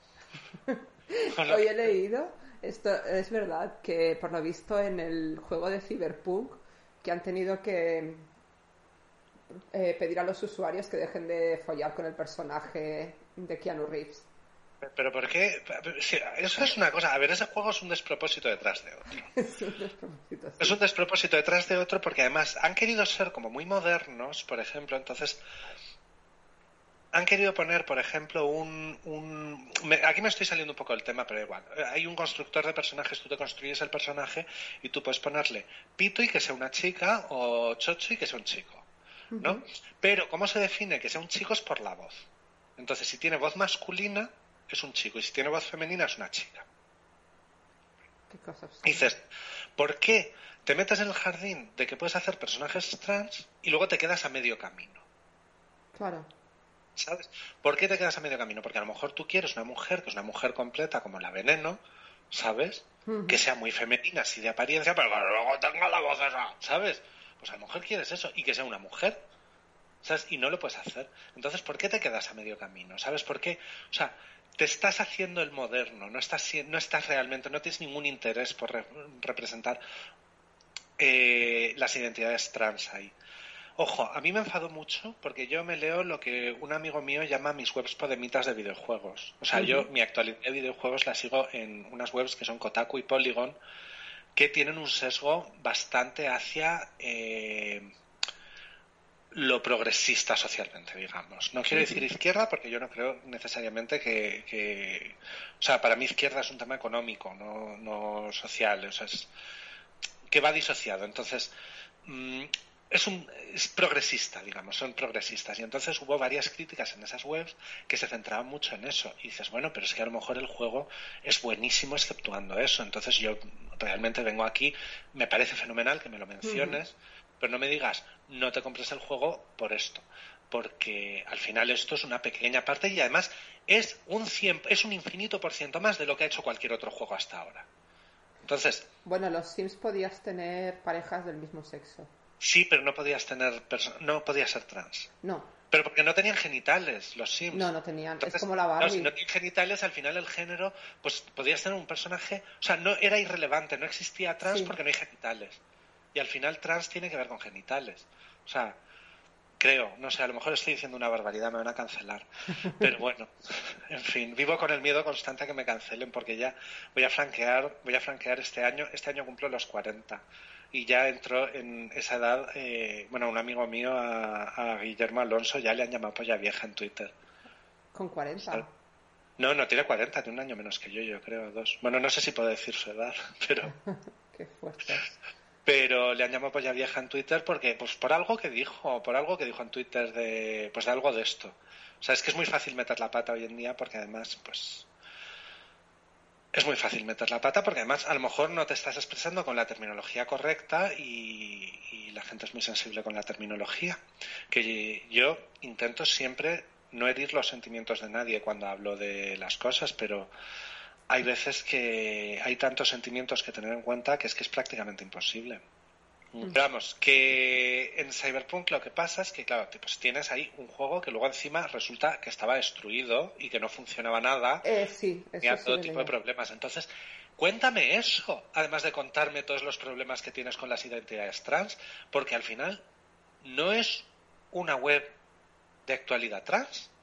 [SPEAKER 2] o lo
[SPEAKER 1] Hoy
[SPEAKER 2] que...
[SPEAKER 1] he leído, esto es verdad, que por lo visto en el juego de Cyberpunk, que han tenido que pedir a los usuarios que dejen de follar con el personaje de Keanu Reeves.
[SPEAKER 2] Pero ¿por qué? Sí, eso es una cosa. A ver, ese juego es un despropósito detrás de otro.
[SPEAKER 1] Es un despropósito,
[SPEAKER 2] Es
[SPEAKER 1] sí.
[SPEAKER 2] un despropósito detrás de otro porque además han querido ser como muy modernos, por ejemplo, entonces han querido poner, por ejemplo, aquí me estoy saliendo un poco del tema, pero igual. Hay un constructor de personajes, tú te construyes el personaje y tú puedes ponerle pito y que sea una chica o chocho y que sea un chico, ¿no? Pero ¿cómo se define que sea un chico? Es por la voz. Entonces, si tiene voz masculina, es un chico, y si tiene voz femenina, es una chica.
[SPEAKER 1] Qué cosas
[SPEAKER 2] Y
[SPEAKER 1] son.
[SPEAKER 2] dices, ¿por qué te metes en el jardín de que puedes hacer personajes trans y luego te quedas a medio camino?
[SPEAKER 1] Claro.
[SPEAKER 2] ¿Sabes? ¿Por qué te quedas a medio camino? Porque a lo mejor tú quieres una mujer que es una mujer completa como la Veneno, ¿sabes? Que sea muy femenina, así de apariencia, pero que luego tenga la voz esa, ¿sabes? Pues a lo mejor quieres eso y que sea una mujer, ¿sabes? Y no lo puedes hacer. Entonces, ¿por qué te quedas a medio camino? ¿Sabes por qué? O sea, te estás haciendo el moderno, no estás realmente, no tienes ningún interés por representar las identidades trans ahí. Ojo, a mí me enfadó mucho porque yo me leo lo que un amigo mío llama mis webs podemitas de videojuegos. O sea, yo mi actualidad de videojuegos la sigo en unas webs que son Kotaku y Polygon, que tienen un sesgo bastante hacia lo progresista socialmente, digamos. No quiero decir izquierda porque yo no creo necesariamente o sea, para mí izquierda es un tema económico, no social. O sea, que va disociado. Entonces, es progresista, digamos, son progresistas. Y entonces hubo varias críticas en esas webs que se centraban mucho en eso. Y dices, bueno, pero es que a lo mejor el juego es buenísimo exceptuando eso. Entonces yo realmente vengo aquí, me parece fenomenal que me lo menciones, pero no me digas, no te compres el juego por esto. Porque al final esto es una pequeña parte y además es un infinito por ciento más de lo que ha hecho cualquier otro juego hasta ahora. Entonces,
[SPEAKER 1] Bueno, los Sims podías tener parejas del mismo sexo.
[SPEAKER 2] sí, pero no podías ser trans.
[SPEAKER 1] No,
[SPEAKER 2] Pero porque no tenían genitales los
[SPEAKER 1] no,
[SPEAKER 2] Sims.
[SPEAKER 1] no tenían. Es
[SPEAKER 2] Entonces,
[SPEAKER 1] como la
[SPEAKER 2] claro, si
[SPEAKER 1] Barbie.
[SPEAKER 2] no tienen genitales, al final el género, pues podías tener un personaje, o sea, no era irrelevante, no existía trans
[SPEAKER 1] Sí.
[SPEAKER 2] porque no hay genitales. Y al final trans tiene que ver con genitales. O sea, creo, no sé, a lo mejor estoy diciendo una barbaridad, me van a cancelar. Pero bueno, en fin, vivo con el miedo constante a que me cancelen porque ya voy a franquear este año cumplo los 40 y ya entró en esa edad, bueno, un amigo mío, a Guillermo Alonso, ya le han llamado polla vieja en Twitter.
[SPEAKER 1] Con 40.
[SPEAKER 2] ¿Sabes? No, no tiene 40, tiene un año menos que yo creo, dos. Bueno, no sé si puedo decir su edad, pero
[SPEAKER 1] Qué fuerte.
[SPEAKER 2] le han llamado polla vieja en Twitter porque, pues por algo que dijo en Twitter pues de algo de esto. O sea, es que es muy fácil meter la pata hoy en día porque además, pues, es muy fácil meter la pata porque además a lo mejor no te estás expresando con la terminología correcta y la gente es muy sensible con la terminología. Que yo intento siempre no herir los sentimientos de nadie cuando hablo de las cosas, pero hay veces que hay tantos sentimientos que tener en cuenta que es prácticamente imposible. Pero vamos, que en Cyberpunk lo que pasa es que, claro, pues tienes ahí un juego que luego encima resulta que estaba destruido y que no funcionaba nada,
[SPEAKER 1] Sí, eso
[SPEAKER 2] tenía
[SPEAKER 1] sí
[SPEAKER 2] todo
[SPEAKER 1] lo he
[SPEAKER 2] tipo de
[SPEAKER 1] leído.
[SPEAKER 2] problemas. Entonces, cuéntame eso, además de contarme todos los problemas que tienes con las identidades trans, porque al final no es una web de actualidad trans,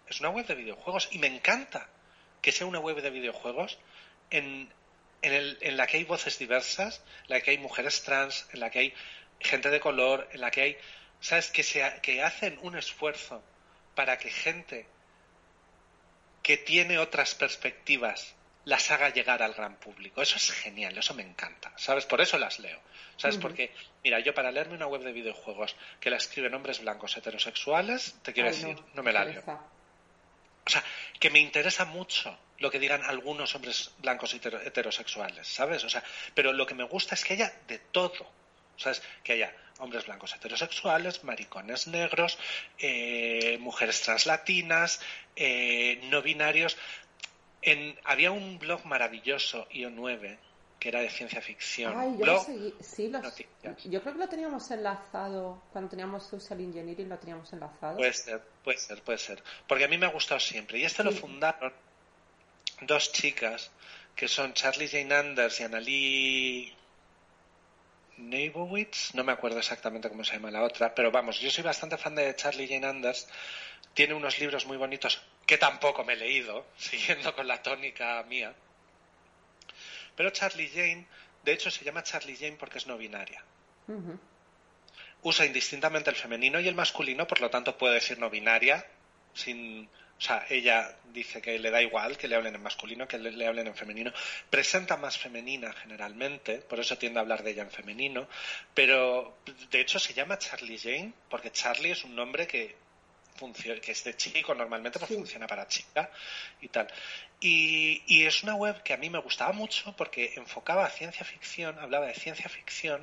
[SPEAKER 2] es una web de videojuegos y me encanta que sea una web de videojuegos en la que hay voces diversas, en la que hay mujeres trans, en la que hay gente de color, en la que hay, ¿sabes? Que hacen un esfuerzo para que gente que tiene otras perspectivas las haga llegar al gran público. Eso es genial, eso me encanta, ¿sabes? Por eso las leo, ¿sabes? Porque, mira, yo para leerme una web de videojuegos que la escriben hombres blancos heterosexuales, te quiero decir, no me la leo. O sea, que me interesa mucho lo que digan algunos hombres blancos heterosexuales, ¿sabes? O sea, pero lo que me gusta es que haya de todo, ¿sabes? Que haya hombres blancos heterosexuales, maricones negros, mujeres translatinas, no binarios. Había un blog maravilloso, IO9, que era de ciencia ficción.
[SPEAKER 1] Ay, yo
[SPEAKER 2] blog,
[SPEAKER 1] lo seguí. Sí, yo creo que lo teníamos enlazado. Cuando teníamos Social Engineering lo teníamos enlazado.
[SPEAKER 2] Puede ser. Porque a mí me ha gustado siempre. Y lo fundaron dos chicas, que son Charlie Jane Anders y Annalie Leibovitz. No me acuerdo exactamente cómo se llama la otra, pero vamos, yo soy bastante fan de Charlie Jane Anders. Tiene unos libros muy bonitos que tampoco me he leído, siguiendo con la tónica mía. Pero Charlie Jane, de hecho, se llama Charlie Jane porque es no binaria.
[SPEAKER 1] Uh-huh.
[SPEAKER 2] Usa indistintamente el femenino y el masculino, por lo tanto puede decir no binaria. O sea, ella dice que le da igual que le hablen en masculino, que le hablen en femenino. Presenta más femenina generalmente, por eso tiende a hablar de ella en femenino. Pero, de hecho, se llama Charlie Jane porque Charlie es un nombre que es de chico normalmente, pues funciona para chica y tal. Y es una web que a mí me gustaba mucho porque enfocaba a ciencia ficción, hablaba de ciencia ficción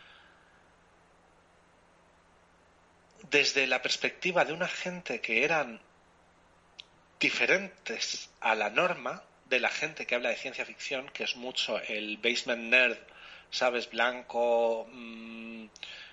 [SPEAKER 2] desde la perspectiva de una gente que eran diferentes a la norma de la gente que habla de ciencia ficción, que es mucho el basement nerd, ¿sabes? Blanco, un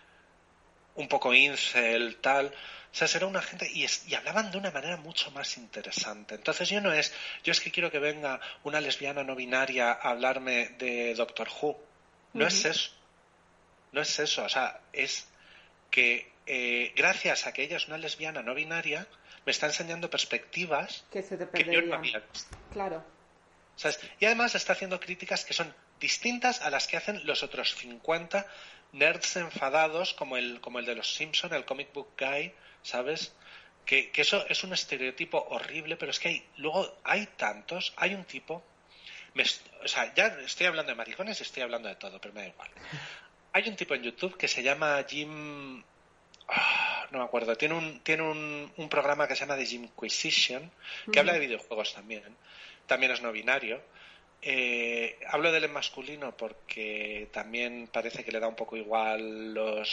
[SPEAKER 2] poco incel, tal. O sea, era una gente y hablaban de una manera mucho más interesante. Entonces yo es que quiero que venga una lesbiana no binaria a hablarme de Doctor Who. No es eso. No es eso. O sea, es que gracias a que ella es una lesbiana no binaria, me está enseñando perspectivas
[SPEAKER 1] que
[SPEAKER 2] yo no había visto.
[SPEAKER 1] Claro.
[SPEAKER 2] ¿Sabes? Y además está haciendo críticas que son distintas a las que hacen los otros 50 nerds enfadados como el de los Simpson, el comic book guy, ¿sabes? Que eso es un estereotipo horrible, pero es que luego hay tantos, hay un tipo, o sea, ya estoy hablando de maricones y estoy hablando de todo, pero me da igual. Hay un tipo en YouTube que se llama Jim, no me acuerdo, tiene un programa que se llama The Jimquisition, que habla de videojuegos también es no binario. Hablo de él en masculino porque también parece que le da un poco igual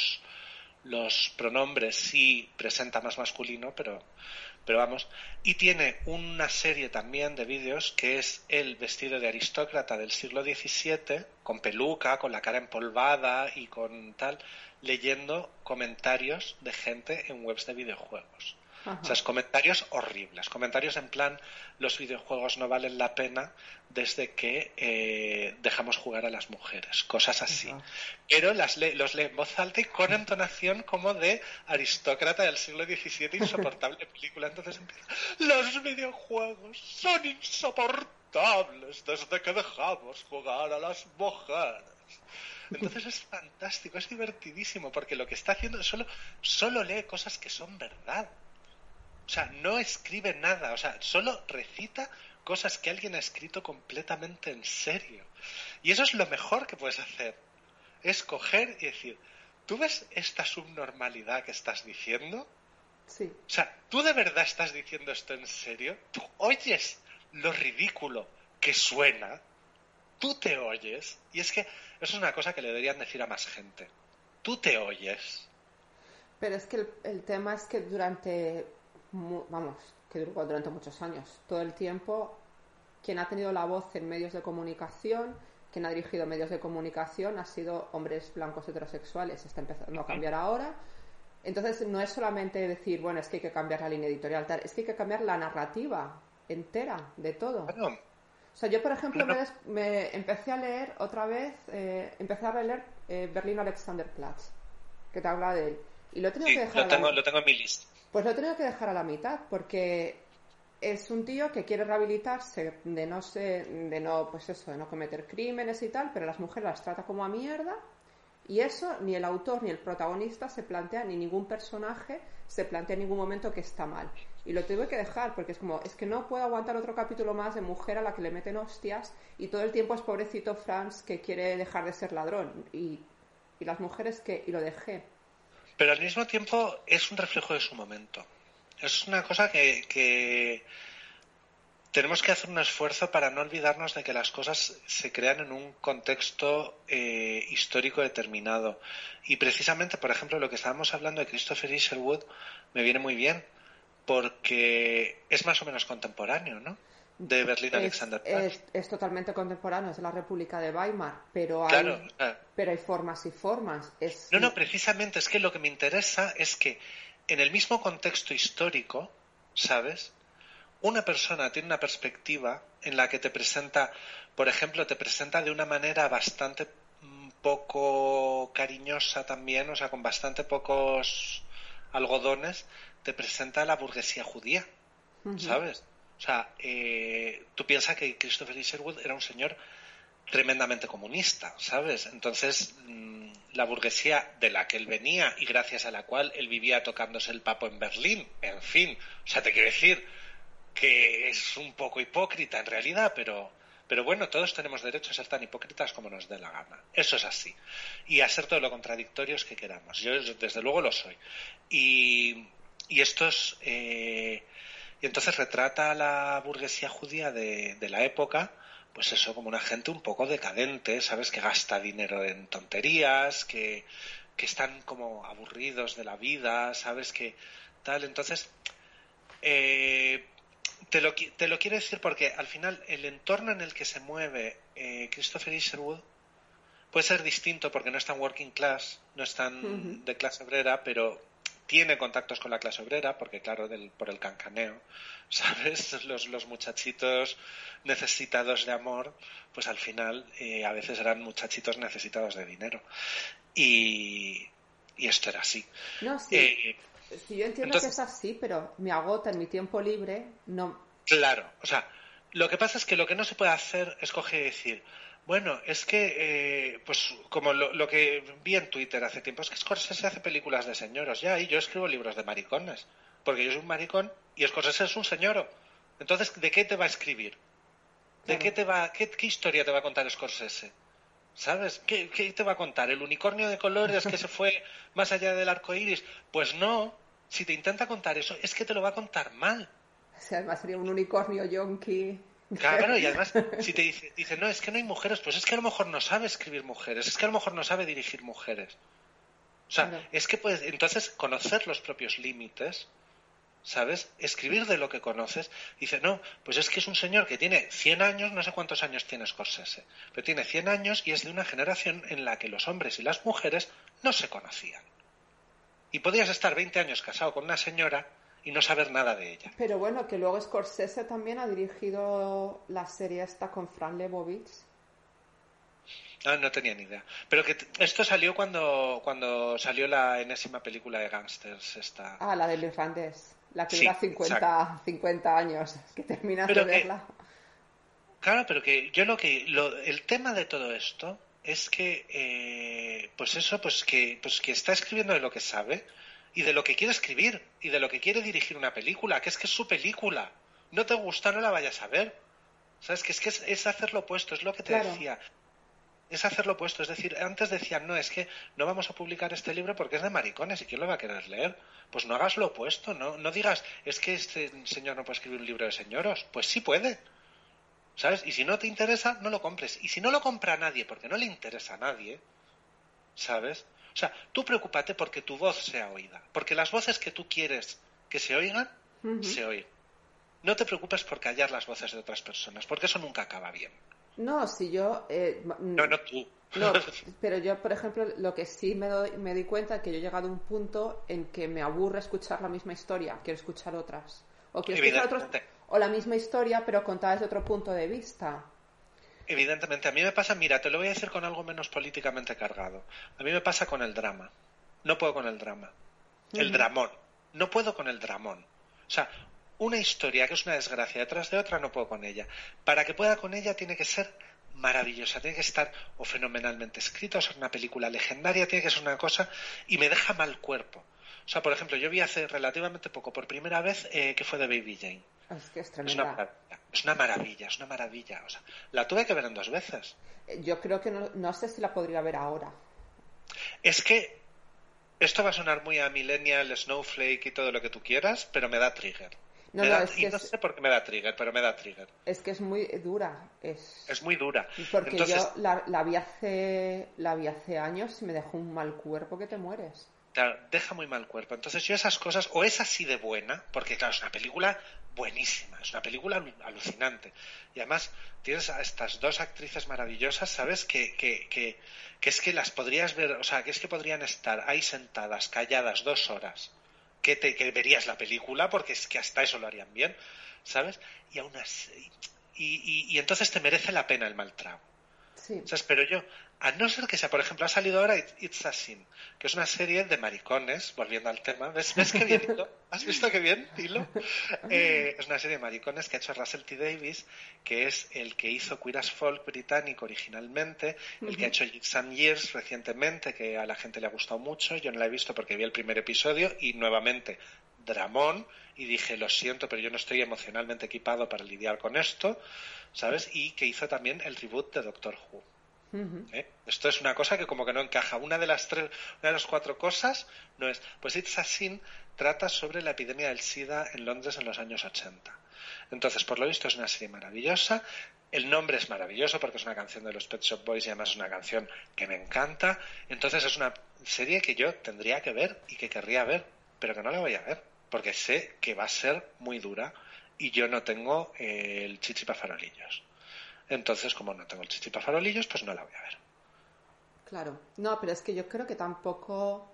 [SPEAKER 2] los pronombres, sí presenta más masculino, pero vamos. Y tiene una serie también de vídeos que es él vestido de aristócrata del siglo XVII, con peluca, con la cara empolvada y con tal, leyendo comentarios de gente en webs de videojuegos.
[SPEAKER 1] Ajá.
[SPEAKER 2] O sea, es comentarios horribles, comentarios en plan, los videojuegos no valen la pena desde que dejamos jugar a las mujeres, cosas así. Ajá. Pero los lee en voz alta y con entonación como de aristócrata del siglo XVII, insoportable película. Entonces empieza, los videojuegos son insoportables desde que dejamos jugar a las mujeres. Entonces es fantástico, es divertidísimo, porque lo que está haciendo es solo lee cosas que son verdad. O sea, no escribe nada, o sea, solo recita cosas que alguien ha escrito completamente en serio. Y eso es lo mejor que puedes hacer. Es coger y decir, ¿tú ves esta subnormalidad que estás diciendo?
[SPEAKER 1] Sí.
[SPEAKER 2] O sea, ¿tú de verdad estás diciendo esto en serio? ¿Tú oyes lo ridículo que suena? ¿Tú te oyes? Y es que eso es una cosa que le deberían decir a más gente. ¿Tú te oyes?
[SPEAKER 1] Pero es que el tema es que durante muchos años, todo el tiempo, quien ha tenido la voz en medios de comunicación, quien ha dirigido medios de comunicación, ha sido hombres blancos heterosexuales. Está empezando a cambiar ahora. Entonces no es solamente decir, bueno, es que hay que cambiar la línea editorial, tal, es que hay que cambiar la narrativa entera de todo.
[SPEAKER 2] Bueno,
[SPEAKER 1] o sea, yo por ejemplo me empecé a leer otra vez, empecé a releer Berlín Alexanderplatz, que te habla de él. Y lo he tenido que dejar
[SPEAKER 2] lo tengo en mi lista.
[SPEAKER 1] Pues lo he tenido que dejar a la mitad porque es un tío que quiere rehabilitarse de no cometer crímenes y tal, pero las mujeres las trata como a mierda. Y eso ni el autor ni el protagonista se plantea, ni ningún personaje se plantea en ningún momento que está mal. Y lo tuve que dejar porque es que no puedo aguantar otro capítulo más de mujer a la que le meten hostias y todo el tiempo es pobrecito Franz que quiere dejar de ser ladrón. Y las mujeres y lo dejé.
[SPEAKER 2] Pero al mismo tiempo es un reflejo de su momento. Es una cosa que tenemos que hacer un esfuerzo para no olvidarnos de que las cosas se crean en un contexto histórico determinado. Y precisamente, por ejemplo, lo que estábamos hablando de Christopher Isherwood me viene muy bien, porque es más o menos contemporáneo, ¿no? De Berlín Alexanderplatz.
[SPEAKER 1] Es totalmente contemporáneo, es de la República de Weimar, pero
[SPEAKER 2] Claro,
[SPEAKER 1] hay formas y formas.
[SPEAKER 2] No, precisamente es que lo que me interesa es que en el mismo contexto histórico, ¿sabes?, una persona tiene una perspectiva en la que te presenta, por ejemplo, te presenta de una manera bastante poco cariñosa también, o sea, con bastante pocos algodones, te presenta a la burguesía judía, ¿sabes? O sea, tú piensas que Christopher Isherwood era un señor tremendamente comunista, ¿sabes? Entonces, la burguesía de la que él venía y gracias a la cual él vivía tocándose el papo en Berlín, en fin, o sea, te quiero decir que es un poco hipócrita en realidad, pero bueno, todos tenemos derecho a ser tan hipócritas como nos dé la gana. Eso es así. Y a ser todo lo contradictorios que queramos. Yo desde luego lo soy. Y estos... y entonces retrata a la burguesía judía de la época, pues eso, como una gente un poco decadente, ¿sabes? Que gasta dinero en tonterías, que están como aburridos de la vida, ¿sabes? Que tal, entonces... Te lo quiero decir porque al final el entorno en el que se mueve Christopher Isherwood puede ser distinto porque no es tan working class, no es tan de clase obrera, pero tiene contactos con la clase obrera porque claro, por el cancaneo, ¿sabes? Los muchachitos necesitados de amor, pues al final a veces eran muchachitos necesitados de dinero. Y esto era así.
[SPEAKER 1] No, sí. Sí, yo entiendo que es así, pero me agota en mi tiempo libre, no.
[SPEAKER 2] Claro, o sea, lo que pasa es que lo que no se puede hacer es coger y decir, bueno, es que, pues como lo que vi en Twitter hace tiempo, es que Scorsese hace películas de señoros, ya, y yo escribo libros de maricones, porque yo soy un maricón y Scorsese es un señoro. Entonces, ¿de qué te va a escribir? ¿De
[SPEAKER 1] Claro.
[SPEAKER 2] qué historia te va a contar Scorsese? ¿Sabes? ¿Qué te va a contar? ¿El unicornio de colores que se fue más allá del arco iris? Pues no. Si te intenta contar eso, es que te lo va a contar mal.
[SPEAKER 1] O sea, además sería un unicornio yonki.
[SPEAKER 2] Claro, y además, si te dice, no, es que no hay mujeres, pues es que a lo mejor no sabe escribir mujeres, es que a lo mejor no sabe dirigir mujeres. O sea,
[SPEAKER 1] Claro.
[SPEAKER 2] es que puedes, entonces, conocer los propios límites, ¿sabes? Escribir de lo que conoces. Dice, no, pues es que es un señor que tiene 100 años, no sé cuántos años tiene Scorsese, pero tiene 100 años y es de una generación en la que los hombres y las mujeres no se conocían. Y podías estar 20 años casado con una señora y no saber nada de ella.
[SPEAKER 1] Pero bueno, que luego Scorsese también ha dirigido la serie esta con Fran Lebowitz.
[SPEAKER 2] Ah, no tenía ni idea. Pero que esto salió cuando salió la enésima película de gángsters esta.
[SPEAKER 1] Ah, la del irlandés. La que
[SPEAKER 2] Sí,
[SPEAKER 1] dura
[SPEAKER 2] exacto.
[SPEAKER 1] 50 años, que terminas de
[SPEAKER 2] Pero que,
[SPEAKER 1] verla.
[SPEAKER 2] claro, pero que yo el tema de todo esto es que, pues eso, pues que está escribiendo de lo que sabe y de lo que quiere escribir y de lo que quiere dirigir una película, que es su película. No te gusta, no la vayas a ver. ¿Sabes? Que es hacer lo opuesto, es lo que te
[SPEAKER 1] Claro.
[SPEAKER 2] decía. Es hacer lo opuesto. Es decir, antes decían, no, es que no vamos a publicar este libro porque es de maricones y quién lo va a querer leer. Pues no hagas lo opuesto, no digas, es que este señor no puede escribir un libro de señoros. Pues sí puede, ¿sabes? Y si no te interesa, no lo compres. Y si no lo compra nadie porque no le interesa a nadie, ¿sabes? O sea, tú preocúpate porque tu voz sea oída. Porque las voces que tú quieres que se oigan, se oigan. No te preocupes por callar las voces de otras personas, porque eso nunca acaba bien.
[SPEAKER 1] No, si yo...
[SPEAKER 2] No tú.
[SPEAKER 1] no, pero yo, por ejemplo, lo que sí me di cuenta es que yo he llegado a un punto en que me aburre escuchar la misma historia, quiero escuchar otras. O quiero escuchar otros...
[SPEAKER 2] Evidentemente.
[SPEAKER 1] O la misma historia, pero contada desde otro punto de vista.
[SPEAKER 2] Evidentemente. A mí me pasa, mira, te lo voy a decir con algo menos políticamente cargado. A mí me pasa con el drama. No puedo con el drama. El dramón. No puedo con el dramón. O sea, una historia que es una desgracia detrás de otra, no puedo con ella. Para que pueda con ella tiene que ser maravillosa, tiene que estar o fenomenalmente escrita, o ser una película legendaria, tiene que ser una cosa y me deja mal cuerpo. O sea, por ejemplo, yo vi hace relativamente poco, por primera vez, que fue de Baby Jane.
[SPEAKER 1] Es que es tremenda.
[SPEAKER 2] Es una maravilla, es una maravilla. O sea, la tuve que ver en 2 veces.
[SPEAKER 1] Yo creo que no sé si la podría ver ahora.
[SPEAKER 2] Es que esto va a sonar muy a Millennial, Snowflake y todo lo que tú quieras, pero me da trigger. No sé por qué me da trigger, pero me da trigger.
[SPEAKER 1] Es que es muy dura.
[SPEAKER 2] Es muy dura.
[SPEAKER 1] Porque entonces, yo la vi hace años y me dejó un mal cuerpo que te mueres.
[SPEAKER 2] Claro, deja muy mal cuerpo. Entonces yo esas cosas, o es así de buena, porque claro, es una película buenísima, es una película alucinante. Y además tienes a estas dos actrices maravillosas, ¿sabes? Que es que las podrías ver, o sea, que es que podrían estar ahí sentadas, calladas 2 horas, que verías la película, porque es que hasta eso lo harían bien, ¿sabes? Y aún así, y entonces te merece la pena el mal trago.
[SPEAKER 1] Sí.
[SPEAKER 2] ¿Sabes? Pero yo, a no ser que sea, por ejemplo, ha salido ahora It's a Sin, que es una serie de maricones, volviendo al tema. ¿Ves qué bien hilo? ¿Has visto qué bien hilo? Es una serie de maricones que ha hecho Russell T. Davies, que es el que hizo Queer as Folk británico originalmente, el que ha hecho Some Years recientemente, que a la gente le ha gustado mucho. Yo no la he visto porque vi el primer episodio y nuevamente dramón, y dije, lo siento, pero yo no estoy emocionalmente equipado para lidiar con esto, ¿sabes? Y que hizo también el reboot de Doctor Who. Esto es una cosa que como que no encaja. Una de las 4 cosas no es. Pues It's a Sin trata sobre la epidemia del SIDA en Londres en los años 80. Entonces, por lo visto, es una serie maravillosa. El nombre es maravilloso porque es una canción de los Pet Shop Boys y además es una canción que me encanta. Entonces es una serie que yo tendría que ver y que querría ver, pero que no la voy a ver porque sé que va a ser muy dura y yo no tengo el chichi pa' farolillos. Entonces, como no tengo el chichi pa' farolillos, pues no la voy a ver.
[SPEAKER 1] Claro. No, pero es que yo creo que tampoco...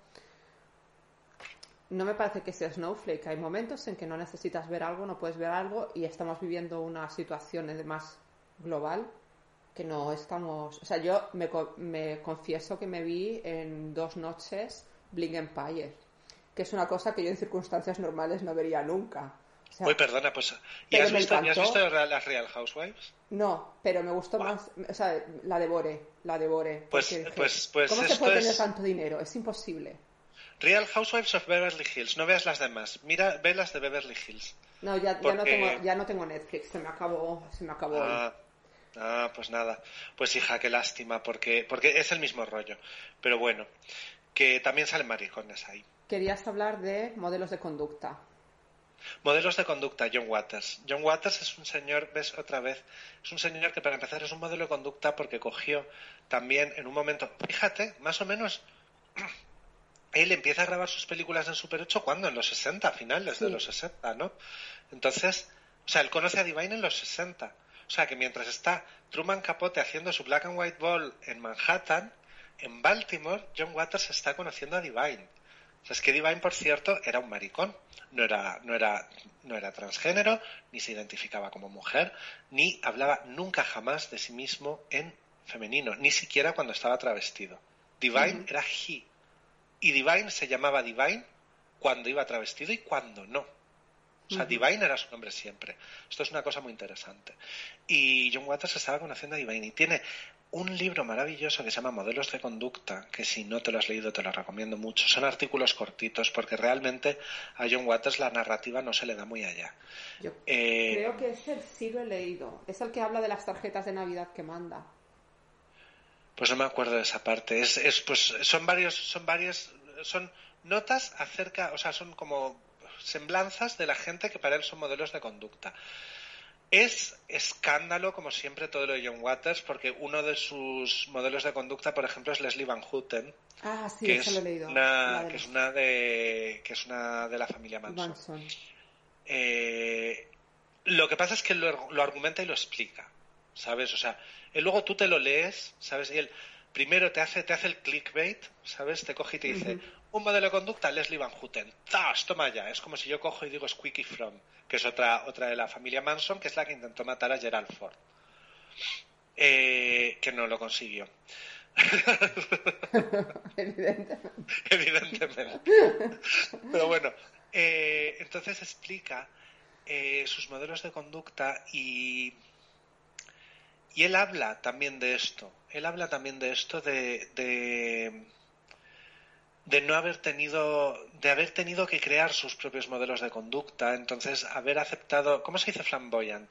[SPEAKER 1] No me parece que sea Snowflake. Hay momentos en que no necesitas ver algo, no puedes ver algo y estamos viviendo una situación además global que no estamos... O sea, yo me confieso que me vi en 2 noches Bling Empire, que es una cosa que yo en circunstancias normales no vería nunca. O sea,
[SPEAKER 2] uy, perdona, pues... ¿Y has visto las Real Housewives?
[SPEAKER 1] No, pero me gustó más... O sea, la devoré.
[SPEAKER 2] Pues
[SPEAKER 1] ¿cómo se puede tener tanto dinero? Es imposible.
[SPEAKER 2] Real Housewives of Beverly Hills. No veas las demás. Ve las de Beverly Hills.
[SPEAKER 1] No, ya no tengo Netflix. Se me acabó hoy.
[SPEAKER 2] Pues nada. Pues hija, qué lástima, porque es el mismo rollo. Pero bueno, que también salen maricones ahí.
[SPEAKER 1] Querías hablar de modelos de conducta.
[SPEAKER 2] Modelos de conducta, John Waters. John Waters es un señor, ves otra vez, es un señor que para empezar es un modelo de conducta porque cogió también en un momento, fíjate, más o menos, él empieza a grabar sus películas en Super 8 ¿cuándo? En los 60, finales de los 60, ¿no? Entonces, o sea, él conoce a Divine en los 60. O sea, que mientras está Truman Capote haciendo su Black and White Ball en Manhattan, en Baltimore, John Waters está conociendo a Divine. O sea, es que Divine, por cierto, era un maricón. No era transgénero, ni se identificaba como mujer, ni hablaba nunca jamás de sí mismo en femenino, ni siquiera cuando estaba travestido. Divine era he. Y Divine se llamaba Divine cuando iba travestido y cuando no. O sea, Divine era su nombre siempre. Esto es una cosa muy interesante. Y John Waters estaba conociendo a Divine y tiene un libro maravilloso que se llama Modelos de Conducta, que si no te lo has leído te lo recomiendo mucho. Son artículos cortitos porque realmente a John Waters la narrativa no se le da muy allá.
[SPEAKER 1] Yo creo que ese sí lo he leído. Es el que habla de las tarjetas de Navidad que manda.
[SPEAKER 2] Pues no me acuerdo de esa parte. Pues son notas acerca, o sea, son como semblanzas de la gente que para él son modelos de conducta. Es escándalo, como siempre, todo lo de John Waters, porque uno de sus modelos de conducta, por ejemplo, es Leslie Van Houten,
[SPEAKER 1] sí,
[SPEAKER 2] que
[SPEAKER 1] eso lo he leído.
[SPEAKER 2] que es una de la familia Manson. Lo que pasa es que lo argumenta y lo explica, ¿sabes? O sea, él luego tú te lo lees, ¿sabes? Y él primero te hace el clickbait, ¿sabes? Te coge y te dice, un modelo de conducta, Leslie Van Houten. ¡Zas! Toma ya. Es como si yo cojo y digo Squeaky Fromme, que es otra de la familia Manson, que es la que intentó matar a Gerald Ford. Que no lo consiguió.
[SPEAKER 1] Evidentemente.
[SPEAKER 2] Pero bueno, entonces explica sus modelos de conducta y él habla también de esto. Él habla también de esto de no haber tenido, de haber tenido que crear sus propios modelos de conducta, entonces haber aceptado, ¿cómo se dice flamboyant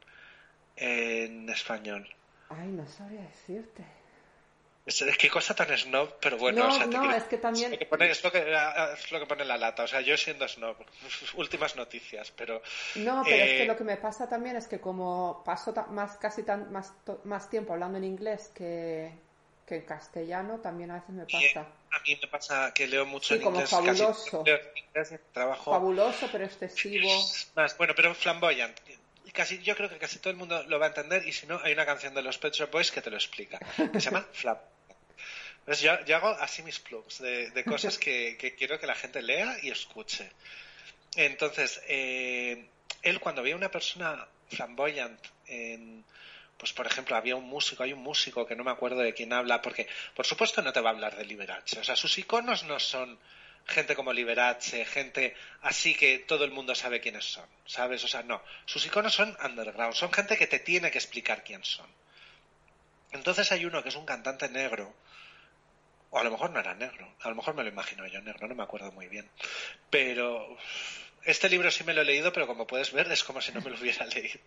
[SPEAKER 2] en español?
[SPEAKER 1] Ay, no sabría decirte.
[SPEAKER 2] Qué cosa tan snob, pero bueno, o
[SPEAKER 1] No,
[SPEAKER 2] sea, te
[SPEAKER 1] no,
[SPEAKER 2] quiero
[SPEAKER 1] es que
[SPEAKER 2] es lo
[SPEAKER 1] también.
[SPEAKER 2] que pone, es lo que pone en la lata, o sea, yo siendo snob, últimas noticias, pero
[SPEAKER 1] No, pero es que
[SPEAKER 2] eh,
[SPEAKER 1] lo que me pasa también es que como paso más, casi más tiempo hablando en inglés que en castellano, también a veces me
[SPEAKER 2] y
[SPEAKER 1] pasa.
[SPEAKER 2] a mí me pasa que leo mucho
[SPEAKER 1] Sí,
[SPEAKER 2] en
[SPEAKER 1] como
[SPEAKER 2] inglés, casi todo lo
[SPEAKER 1] fabuloso.
[SPEAKER 2] leo en inglés y trabajo
[SPEAKER 1] Fabuloso, pero excesivo.
[SPEAKER 2] más, bueno, pero flamboyant. Casi, yo creo que casi todo el mundo lo va a entender y si no, hay una canción de los Pet Shop Boys que te lo explica, que se llama Flam. Entonces yo hago así mis plugs de cosas que quiero que la gente lea y escuche. Entonces, él cuando veía una persona flamboyant pues por ejemplo, hay un músico que no me acuerdo de quién habla, porque por supuesto no te va a hablar de Liberace. O sea, sus iconos no son gente como Liberace, gente así que todo el mundo sabe quiénes son, ¿sabes? O sea, no. Sus iconos son underground, son gente que te tiene que explicar quién son. Entonces hay uno que es un cantante negro, o a lo mejor no era negro, a lo mejor me lo imagino yo negro, no me acuerdo muy bien. Pero este libro sí me lo he leído, pero como puedes ver es como si no me lo hubiera leído.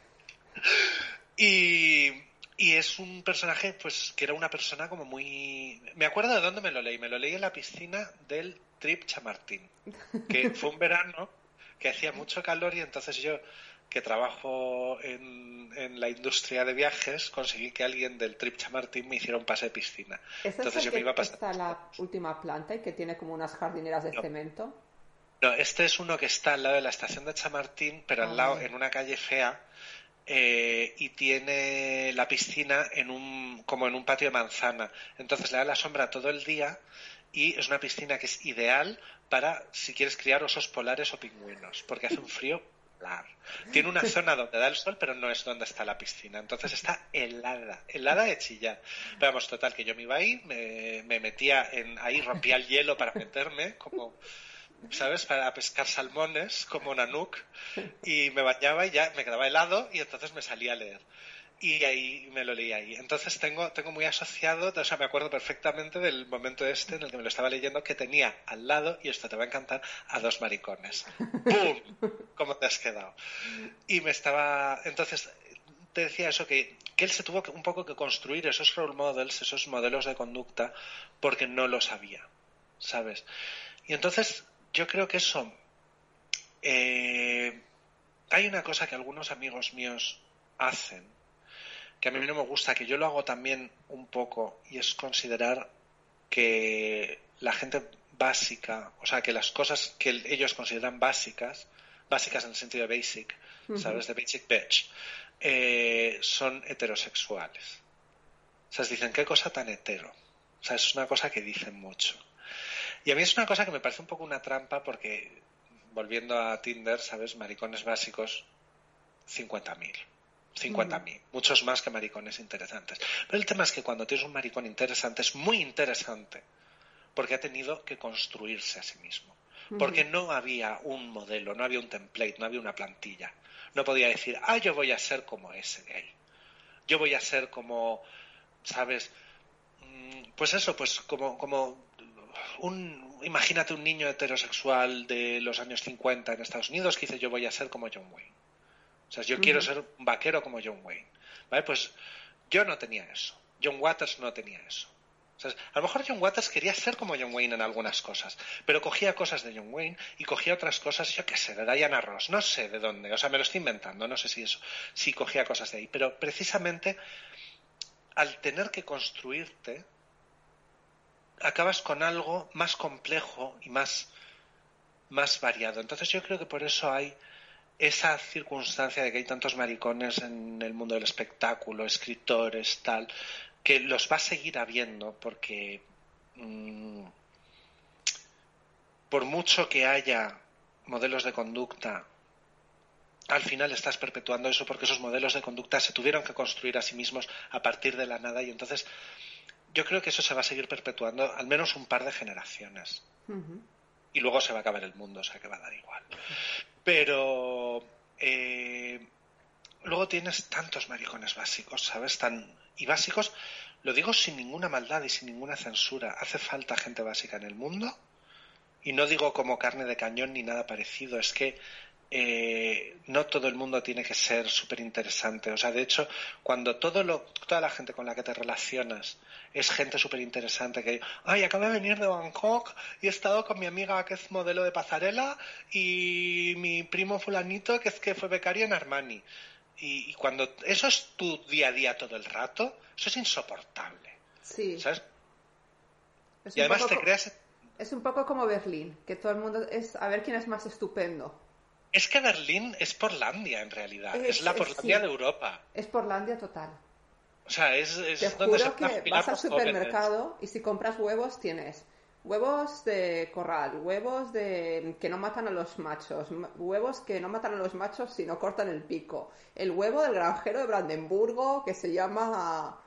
[SPEAKER 2] Y, y es un personaje, pues, que era una persona como muy... Me acuerdo de dónde me lo leí. Me lo leí en la piscina del Trip Chamartín, que fue un verano que hacía mucho calor y entonces yo, que trabajo en la industria de viajes, conseguí que alguien del Trip Chamartín me hiciera un pase de piscina.
[SPEAKER 1] ¿Ese es
[SPEAKER 2] Entonces
[SPEAKER 1] el
[SPEAKER 2] yo me iba a
[SPEAKER 1] que
[SPEAKER 2] pasar...
[SPEAKER 1] está en la última planta y que tiene como unas jardineras de
[SPEAKER 2] No,
[SPEAKER 1] cemento?
[SPEAKER 2] no, este es uno que está al lado de la estación de Chamartín, pero
[SPEAKER 1] Ah,
[SPEAKER 2] al lado,
[SPEAKER 1] vale.
[SPEAKER 2] en una calle fea, y tiene la piscina como en un patio de manzana. Entonces le da la sombra todo el día y es una piscina que es ideal para si quieres criar osos polares o pingüinos, porque hace un frío polar. Tiene una zona donde da el sol, pero no es donde está la piscina. Entonces está helada, helada de chillar. Pero vamos, total, que yo me iba ahí, me metía ahí, rompía el hielo para meterme, como, ¿sabes? Para pescar salmones, como Nanook y me bañaba y ya me quedaba helado y entonces me salía a leer. Y ahí me lo leí ahí. Entonces tengo muy asociado, o sea, me acuerdo perfectamente del momento este en el que me lo estaba leyendo que tenía al lado, y esto te va a encantar, a dos maricones. ¡Pum! ¿Cómo te has quedado? Y me estaba... Entonces, te decía eso, que él se tuvo un poco que construir esos role models, esos modelos de conducta, porque no lo sabía, ¿sabes? Y entonces yo creo que eso... Eh, hay una cosa que algunos amigos míos hacen, que a mí no me gusta, que yo lo hago también un poco, y es considerar que la gente básica, o sea, que las cosas que ellos consideran básicas, básicas en el sentido de basic, ¿sabes? De basic bitch, son heterosexuales. O sea, dicen, qué cosa tan hetero. O sea, es una cosa que dicen mucho. Y a mí es una cosa que me parece un poco una trampa porque, volviendo a Tinder, ¿sabes? Maricones básicos, 50.000. 50.000, muchos más que maricones interesantes. Pero el tema es que cuando tienes un maricón interesante es muy interesante porque ha tenido que construirse a sí mismo. Porque no había un modelo, no había un template, no había una plantilla. No podía decir, yo voy a ser como ese gay. Yo voy a ser como, ¿sabes? Pues eso, pues como imagínate un niño heterosexual de los años 50 en Estados Unidos que dice yo voy a ser como John Wayne. O sea, yo quiero ser un vaquero como John Wayne. ¿Vale? Pues yo no tenía eso. John Waters no tenía eso. O sea, a lo mejor John Waters quería ser como John Wayne en algunas cosas, pero cogía cosas de John Wayne y cogía otras cosas, yo qué sé, de Diana Ross, no sé de dónde, o sea, me lo estoy inventando, no sé si eso, si cogía cosas de ahí, pero precisamente al tener que construirte, acabas con algo más complejo y más variado. Entonces yo creo que por eso hay esa circunstancia de que hay tantos maricones en el mundo del espectáculo, escritores, tal, que los va a seguir habiendo porque por mucho que haya modelos de conducta, al final estás perpetuando eso porque esos modelos de conducta se tuvieron que construir a sí mismos a partir de la nada y entonces yo creo que eso se va a seguir perpetuando al menos un par de generaciones y luego se va a acabar el mundo, o sea que va a dar igual. Pero luego tienes tantos maricones básicos, ¿sabes? Y básicos, lo digo sin ninguna maldad y sin ninguna censura. Hace falta gente básica en el mundo. Y no digo como carne de cañón ni nada parecido. Es que no todo el mundo tiene que ser súper interesante. O sea, de hecho, cuando toda la gente con la que te relacionas es gente súper interesante que, ay, acabo de venir de Bangkok y he estado con mi amiga que es modelo de pasarela y mi primo fulanito que es que fue becario en Armani. Y cuando eso es tu día a día todo el rato, eso es insoportable.
[SPEAKER 1] Sí.
[SPEAKER 2] ¿Sabes?
[SPEAKER 1] Es
[SPEAKER 2] Y
[SPEAKER 1] un
[SPEAKER 2] además
[SPEAKER 1] poco,
[SPEAKER 2] te creas...
[SPEAKER 1] es un poco como Berlín, que todo el mundo es a ver quién es más estupendo.
[SPEAKER 2] Es que Berlín es Portlandia en realidad. Es la Portlandia de
[SPEAKER 1] Sí,
[SPEAKER 2] Europa.
[SPEAKER 1] es Portlandia total.
[SPEAKER 2] O sea,
[SPEAKER 1] Te
[SPEAKER 2] es donde se
[SPEAKER 1] juro
[SPEAKER 2] van a
[SPEAKER 1] que
[SPEAKER 2] jubilar
[SPEAKER 1] vas al
[SPEAKER 2] los jóvenes.
[SPEAKER 1] supermercado y si compras huevos tienes huevos de corral, huevos de que no matan a los machos, huevos que no matan a los machos si no cortan el pico, el huevo del granjero de Brandenburgo que se llama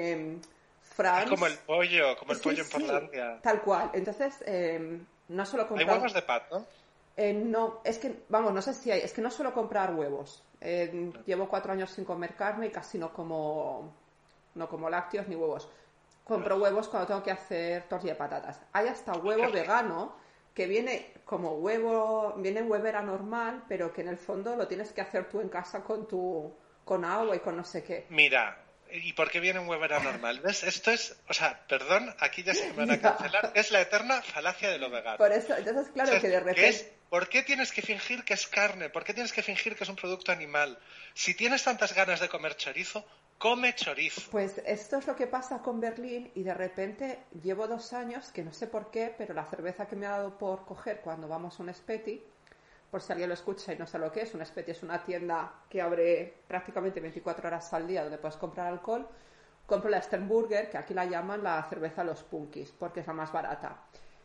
[SPEAKER 2] Es
[SPEAKER 1] Franz.
[SPEAKER 2] como el
[SPEAKER 1] Sí,
[SPEAKER 2] pollo en
[SPEAKER 1] sí,
[SPEAKER 2] Portlandia.
[SPEAKER 1] tal cual. Entonces, no solo
[SPEAKER 2] Hay
[SPEAKER 1] comprar.
[SPEAKER 2] huevos de pato.
[SPEAKER 1] No, es que, vamos, no sé si hay, es que no suelo comprar huevos. Llevo 4 años sin comer carne y casi no como lácteos ni huevos. Compro huevos cuando tengo que hacer tortilla de patatas. Hay hasta
[SPEAKER 2] Ay, qué
[SPEAKER 1] huevo
[SPEAKER 2] rico.
[SPEAKER 1] vegano que viene como huevo, viene en huevera normal, pero que en el fondo lo tienes que hacer tú en casa con agua y con no sé qué.
[SPEAKER 2] Mira, ¿y por qué viene un huevera normal? ¿Ves? Esto es, o sea, perdón, aquí ya sé que me van a cancelar.
[SPEAKER 1] Ya.
[SPEAKER 2] Es la eterna falacia de lo
[SPEAKER 1] Por
[SPEAKER 2] vegano.
[SPEAKER 1] eso, entonces,
[SPEAKER 2] O
[SPEAKER 1] claro,
[SPEAKER 2] sea,
[SPEAKER 1] que de
[SPEAKER 2] ¿qué
[SPEAKER 1] repente.
[SPEAKER 2] es? ¿Por qué tienes que fingir que es carne? ¿Por qué tienes que fingir que es un producto animal? Si tienes tantas ganas de comer chorizo, come chorizo.
[SPEAKER 1] Pues esto es lo que pasa con Berlín y de repente llevo 2 años que no sé por qué, pero la cerveza que me ha dado por coger cuando vamos a un Speti, por si alguien lo escucha y no sabe lo que es, un Speti es una tienda que abre prácticamente 24 horas al día donde puedes comprar alcohol, compro la Sternburger, que aquí la llaman la cerveza Los Punkis, porque es la más barata.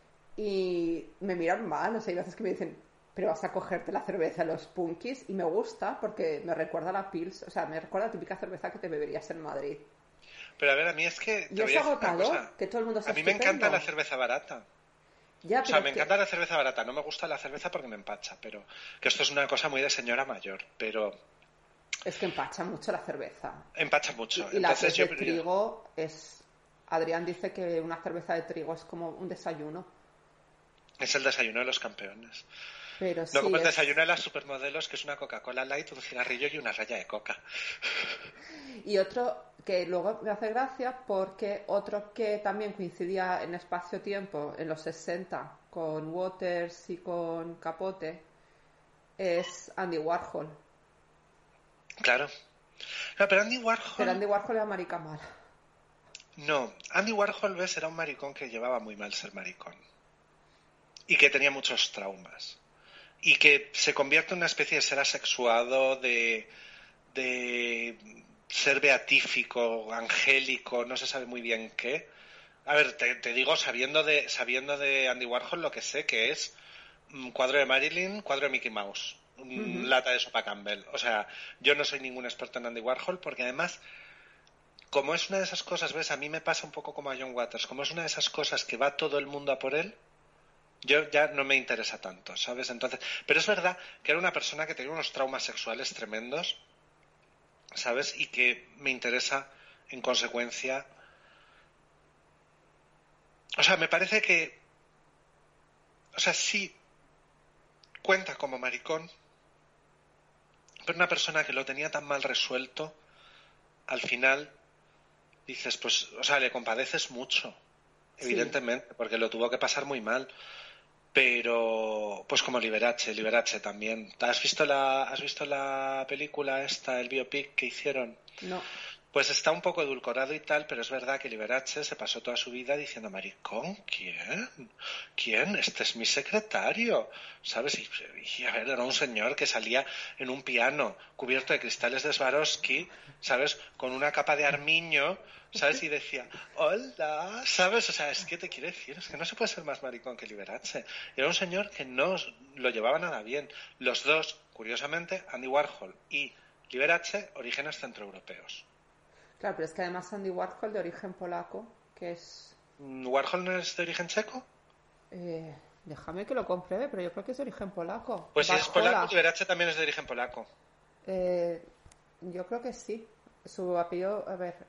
[SPEAKER 1] Y me miran mal, o sea, hay veces que me dicen, pero vas a cogerte la cerveza Los Punkis y me gusta porque me recuerda a la Pils, o sea, me recuerda a la típica cerveza que te beberías en Madrid.
[SPEAKER 2] Pero a ver, a mí es que
[SPEAKER 1] Y
[SPEAKER 2] te voy
[SPEAKER 1] es
[SPEAKER 2] a decir una
[SPEAKER 1] agotador
[SPEAKER 2] cosa.
[SPEAKER 1] que todo el mundo
[SPEAKER 2] A
[SPEAKER 1] sea
[SPEAKER 2] mí me encanta la
[SPEAKER 1] estupendo.
[SPEAKER 2] cerveza barata.
[SPEAKER 1] Ya,
[SPEAKER 2] O sea,
[SPEAKER 1] pero
[SPEAKER 2] me encanta la cerveza barata. No me gusta la cerveza porque me empacha, pero que esto es una cosa muy de señora mayor, pero
[SPEAKER 1] es que empacha mucho la cerveza.
[SPEAKER 2] empacha mucho.
[SPEAKER 1] Y la que
[SPEAKER 2] Entonces
[SPEAKER 1] es de trigo es. Adrián dice que una cerveza de trigo es como un desayuno.
[SPEAKER 2] es el desayuno de los campeones.
[SPEAKER 1] Pero
[SPEAKER 2] No
[SPEAKER 1] sí
[SPEAKER 2] como el
[SPEAKER 1] es.
[SPEAKER 2] desayuno de las supermodelos, que es una Coca-Cola Light, un cigarrillo y una raya de coca.
[SPEAKER 1] Y otro que luego me hace gracia porque otro que también coincidía en espacio-tiempo en los 60 con Waters y con Capote es Andy Warhol.
[SPEAKER 2] Claro. No, pero Andy
[SPEAKER 1] Pero
[SPEAKER 2] Warhol...
[SPEAKER 1] Andy Warhol era marica mala.
[SPEAKER 2] No, Andy Warhol, ves, era un maricón que llevaba muy mal ser maricón. Y que tenía muchos traumas. Y que se convierte en una especie de ser asexuado, de ser beatífico, angélico, no se sabe muy bien qué. A ver, te digo, sabiendo de Andy Warhol, lo que sé que es cuadro de Marilyn, cuadro de Mickey Mouse,
[SPEAKER 1] Uh-huh.
[SPEAKER 2] lata de sopa Campbell. O sea, yo no soy ningún experto en Andy Warhol porque además, como es una de esas cosas, ves, a mí me pasa un poco como a John Waters, como es una de esas cosas que va todo el mundo a por él, yo ya no me interesa tanto, ¿sabes? Entonces, pero es verdad que era una persona que tenía unos traumas sexuales tremendos, ¿sabes? Y que me interesa, en consecuencia. O sea, me parece que, o sea, sí cuenta como maricón, pero una persona que lo tenía tan mal resuelto, al final dices, pues, o sea, le compadeces mucho,
[SPEAKER 1] Sí.
[SPEAKER 2] evidentemente, porque lo tuvo que pasar muy mal. Pero, pues como Liberace también. ¿Has visto la película esta, el biopic que hicieron?
[SPEAKER 1] No.
[SPEAKER 2] Pues está un poco edulcorado y tal, pero es verdad que Liberace se pasó toda su vida diciendo, maricón, ¿quién? ¿Quién? Este es mi secretario, ¿sabes? Y a ver, era un señor que salía en un piano cubierto de cristales de Swarovski, ¿sabes? Con una capa de armiño, ¿sabes? Y decía, hola, ¿sabes? O sea, es que te quiero decir, es que no se puede ser más maricón que Liberace. Era un señor que no lo llevaba nada bien. Los dos, curiosamente, Andy Warhol y Liberace, orígenes centroeuropeos.
[SPEAKER 1] Claro, pero es que además Andy Warhol de origen polaco, que es.
[SPEAKER 2] ¿Warhol no es de origen checo?
[SPEAKER 1] eh, Déjame que lo compruebe, pero yo creo que es de origen polaco.
[SPEAKER 2] Pues si es
[SPEAKER 1] Valhalla.
[SPEAKER 2] polaco, Liberace también es de origen polaco.
[SPEAKER 1] Yo creo que sí. Su apellido, a ver,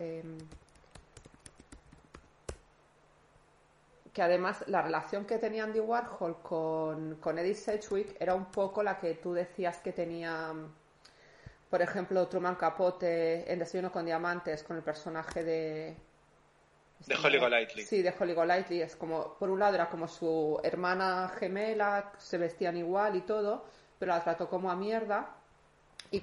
[SPEAKER 1] que además la relación que tenía Andy Warhol con Edith Sedgwick era un poco la que tú decías que tenía, por ejemplo, Truman Capote en Desayuno con Diamantes, con el personaje de...
[SPEAKER 2] De Holly Golightly.
[SPEAKER 1] Sí, de Holly Golightly. Es como, por un lado era como su hermana gemela, se vestían igual y todo, pero la trató como a mierda. Y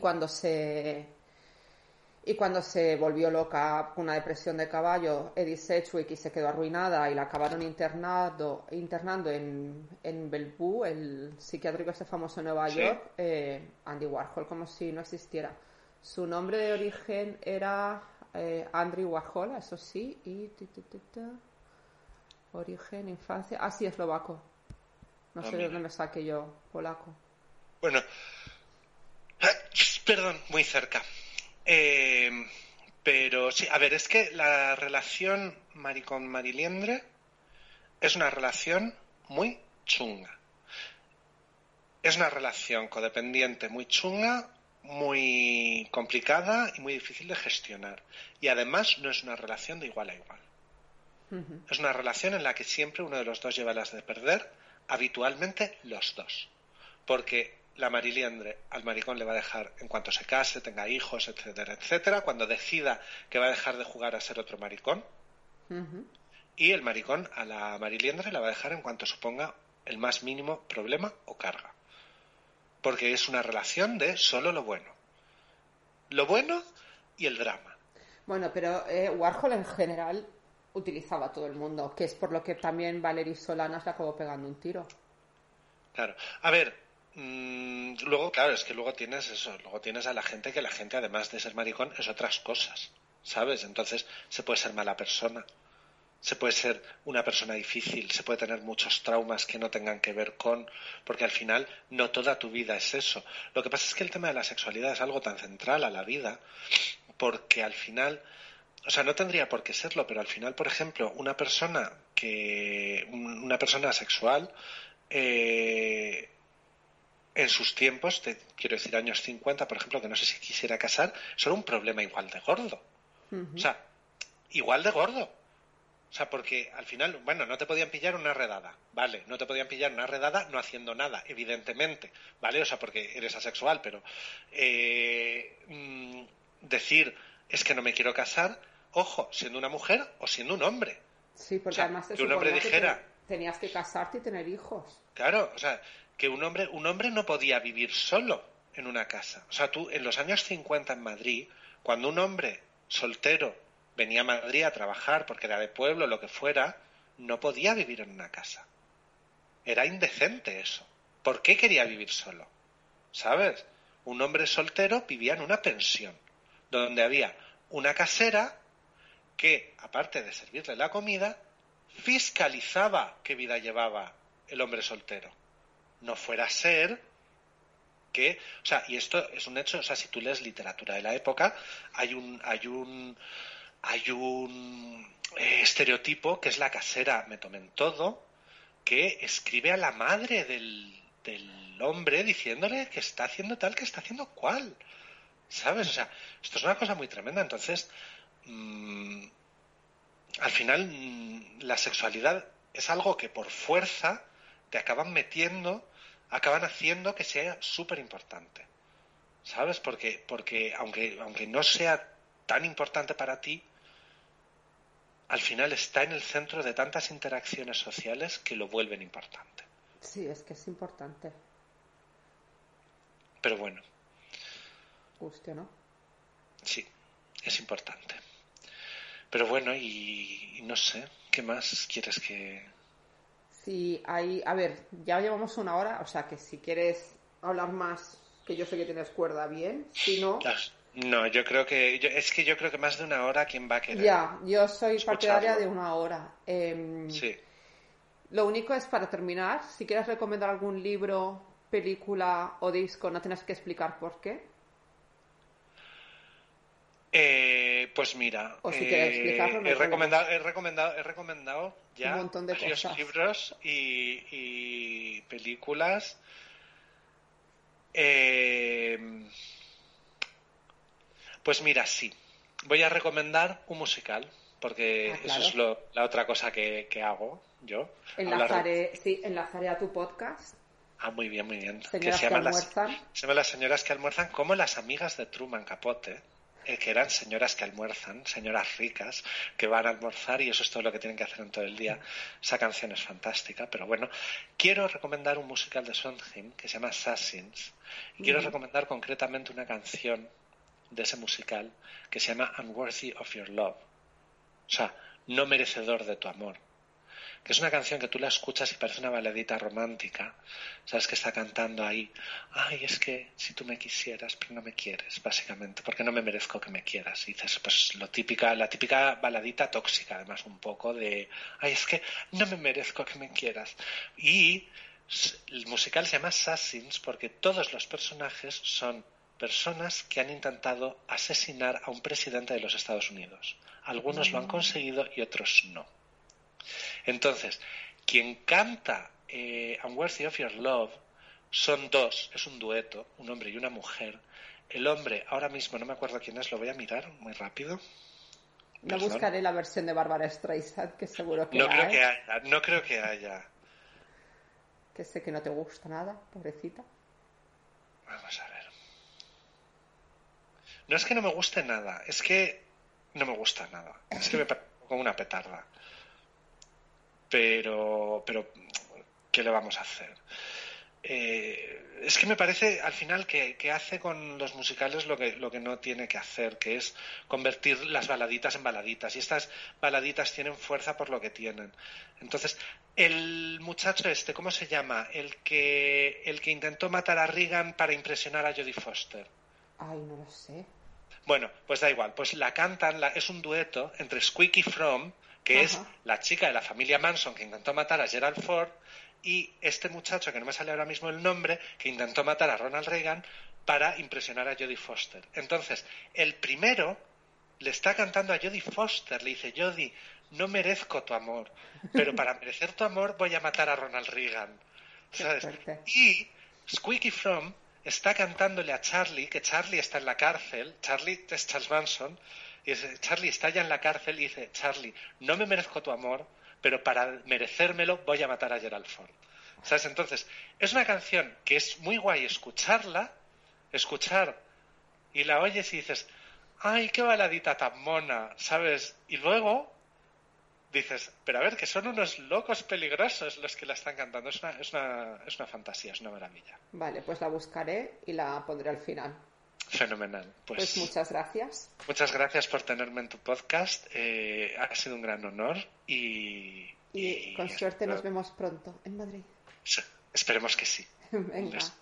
[SPEAKER 1] cuando se volvió loca con una depresión de caballo, Edith Sedgwick, y se quedó arruinada y la acabaron internando en Bellevue, el psiquiátrico ese famoso en Nueva York, Andy Warhol, como si no existiera. Su nombre de origen era Andrew Warhol, eso sí, y origen, infancia, sí, eslovaco. No sé de dónde me saqué yo, polaco.
[SPEAKER 2] Bueno, perdón, muy cerca. Pero sí, a ver, es que la relación maricón-mariliendre es una relación muy chunga. Es una relación codependiente muy chunga, muy complicada y muy difícil de gestionar. Y además no es una relación de igual a igual. Uh-huh. Es una relación en la que siempre uno de los dos lleva las de perder, habitualmente los dos. Porque la mariliendre al maricón le va a dejar en cuanto se case, tenga hijos, etcétera, etcétera, cuando decida que va a dejar de jugar a ser otro maricón. Uh-huh. Y el maricón a la mariliendre la va a dejar en cuanto suponga el más mínimo problema o carga. Porque es una relación de solo lo bueno. Lo bueno y el drama.
[SPEAKER 1] Bueno, pero Warhol en general utilizaba a todo el mundo, que es por lo que también Valery Solanas le acabó pegando un tiro.
[SPEAKER 2] Claro. A ver, luego, claro, es que luego tienes eso. Luego tienes a la gente que la gente, además de ser maricón, es otras cosas, ¿sabes? Entonces se puede ser mala persona. Se puede ser una persona difícil, se puede tener muchos traumas que no tengan que ver con... Porque al final no toda tu vida es eso. Lo que pasa es que el tema de la sexualidad es algo tan central a la vida, porque al final... O sea, no tendría por qué serlo, pero al final, por ejemplo, una persona sexual, en sus tiempos, quiero decir años 50, por ejemplo, que no sé si quisiera casar, eso era un problema igual de gordo. Uh-huh. O sea, igual de gordo. O sea, porque al final, bueno, no te podían pillar una redada, ¿vale? No te podían pillar una redada no haciendo nada, evidentemente, ¿vale? O sea, porque eres asexual, pero decir es que no me quiero casar, ojo, siendo una mujer o siendo un hombre.
[SPEAKER 1] Sí, porque además
[SPEAKER 2] que un hombre dijera...
[SPEAKER 1] tenías que casarte y tener hijos.
[SPEAKER 2] Claro, o sea, que un hombre no podía vivir solo en una casa. O sea, tú, en los años 50 en Madrid, cuando un hombre soltero venía a Madrid a trabajar porque era de pueblo, lo que fuera, no podía vivir en una casa. Era indecente eso. ¿Por qué quería vivir solo? ¿Sabes? Un hombre soltero vivía en una pensión, donde había una casera que, aparte de servirle la comida, fiscalizaba qué vida llevaba el hombre soltero. No fuera a ser que... O sea, y esto es un hecho, o sea, si tú lees literatura de la época, hay un estereotipo que es la casera me tomen todo, que escribe a la madre del hombre diciéndole que está haciendo tal, que está haciendo cual, ¿sabes? O sea, esto es una cosa muy tremenda. Entonces, al final, la sexualidad es algo que por fuerza te acaban haciendo que sea súper importante, ¿sabes? Porque aunque no sea tan importante para ti, al final está en el centro de tantas interacciones sociales que lo vuelven importante.
[SPEAKER 1] Sí, es que es importante.
[SPEAKER 2] Pero bueno.
[SPEAKER 1] Guste, ¿no?
[SPEAKER 2] Sí, es importante. Pero bueno, y no sé, ¿qué más quieres que...?
[SPEAKER 1] Sí, hay... A ver, ya llevamos una hora, o sea que si quieres hablar más, que yo sé que tienes cuerda bien, si no...
[SPEAKER 2] No, yo creo que más de una hora, ¿quién va a querer?
[SPEAKER 1] Ya, yo soy partidaria de una hora.
[SPEAKER 2] Sí.
[SPEAKER 1] Lo único es, para terminar, si quieres recomendar algún libro, película o disco, no tienes que explicar por qué.
[SPEAKER 2] Pues mira,
[SPEAKER 1] O si quieres explicarlo, no hay problema.
[SPEAKER 2] he recomendado ya
[SPEAKER 1] Un montón de
[SPEAKER 2] varios
[SPEAKER 1] cosas.
[SPEAKER 2] libros y películas. Eh, pues mira, sí. Voy a recomendar un musical, porque
[SPEAKER 1] Ah,
[SPEAKER 2] eso
[SPEAKER 1] claro.
[SPEAKER 2] es la otra cosa que hago yo. Hablar de...
[SPEAKER 1] Enlazaré a tu podcast,
[SPEAKER 2] Ah, muy bien, muy bien. Que
[SPEAKER 1] Señoras que almuerzan.
[SPEAKER 2] se llama Las señoras que almuerzan, como las amigas de Truman Capote, que eran señoras que almuerzan, señoras ricas, que van a almorzar y eso es todo lo que tienen que hacer en todo el día. Esa canción es fantástica, pero bueno, quiero recomendar un musical de Sondheim que se llama Assassins y quiero
[SPEAKER 1] Ujú.
[SPEAKER 2] recomendar concretamente una canción de ese musical que se llama Unworthy of Your Love, o sea, no merecedor de tu amor, que es una canción que tú la escuchas y parece una baladita romántica, sabes que está cantando ahí, ay, es que si tú me quisieras, pero no me quieres, básicamente, porque no me merezco que me quieras, y dices, pues la típica baladita tóxica, además un poco de, ay, es que no me merezco que me quieras, y el musical se llama Assassins porque todos los personajes son personas que han intentado asesinar a un presidente de los Estados Unidos. Algunos lo han conseguido y otros no. Entonces, quien canta Unworthy of Your Love son dos, es un dueto, un hombre y una mujer. El hombre, ahora mismo no me acuerdo quién es, lo voy a mirar muy rápido,
[SPEAKER 1] No
[SPEAKER 2] perdón.
[SPEAKER 1] buscaré la versión de Barbara Streisand, que seguro que
[SPEAKER 2] No
[SPEAKER 1] la
[SPEAKER 2] creo
[SPEAKER 1] hay.
[SPEAKER 2] que haya, no creo que haya.
[SPEAKER 1] Que sé que no te gusta nada, pobrecita.
[SPEAKER 2] Vamos a ver. No es que no me guste nada, es que no me gusta nada. Es que me parece como una petarda. Pero, ¿qué le vamos a hacer? Es que me parece al final que hace con los musicales lo que no tiene que hacer, que es convertir las baladitas en baladitas. Y estas baladitas tienen fuerza por lo que tienen. Entonces, el muchacho este, ¿cómo se llama? El que intentó matar a Reagan para impresionar a Jodie Foster.
[SPEAKER 1] Ay, no lo sé.
[SPEAKER 2] Bueno, pues da igual, pues la cantan, es un dueto entre Squeaky Fromme, que es
[SPEAKER 1] Ajá.
[SPEAKER 2] la chica de la familia Manson que intentó matar a Gerald Ford, y este muchacho, que no me sale ahora mismo el nombre, que intentó matar a Ronald Reagan para impresionar a Jodie Foster. Entonces, el primero le está cantando a Jodie Foster, le dice, Jodie, no merezco tu amor, pero para merecer tu amor voy a matar a Ronald Reagan,
[SPEAKER 1] Qué
[SPEAKER 2] ¿sabes?
[SPEAKER 1] fuerte.
[SPEAKER 2] Y Squeaky Fromme está cantándole a Charlie, que Charlie está en la cárcel, Charlie es Charles Manson, y dice, Charlie está ya en la cárcel y dice, Charlie, no me merezco tu amor, pero para merecérmelo voy a matar a Gerald Ford. ¿Sabes? Entonces, es una canción que es muy guay escuchar y la oyes y dices, ay, qué baladita tan mona, ¿sabes? Y luego dices, pero a ver, que son unos locos peligrosos los que la están cantando. Es una fantasía, es una maravilla.
[SPEAKER 1] Vale, pues la buscaré y la pondré al final.
[SPEAKER 2] Fenomenal.
[SPEAKER 1] Pues
[SPEAKER 2] Pues
[SPEAKER 1] muchas gracias.
[SPEAKER 2] muchas gracias por tenerme en tu podcast. Ha sido un gran honor
[SPEAKER 1] Y con suerte nos vemos pronto en Madrid.
[SPEAKER 2] esperemos que sí. Un
[SPEAKER 1] Venga.
[SPEAKER 2] beso.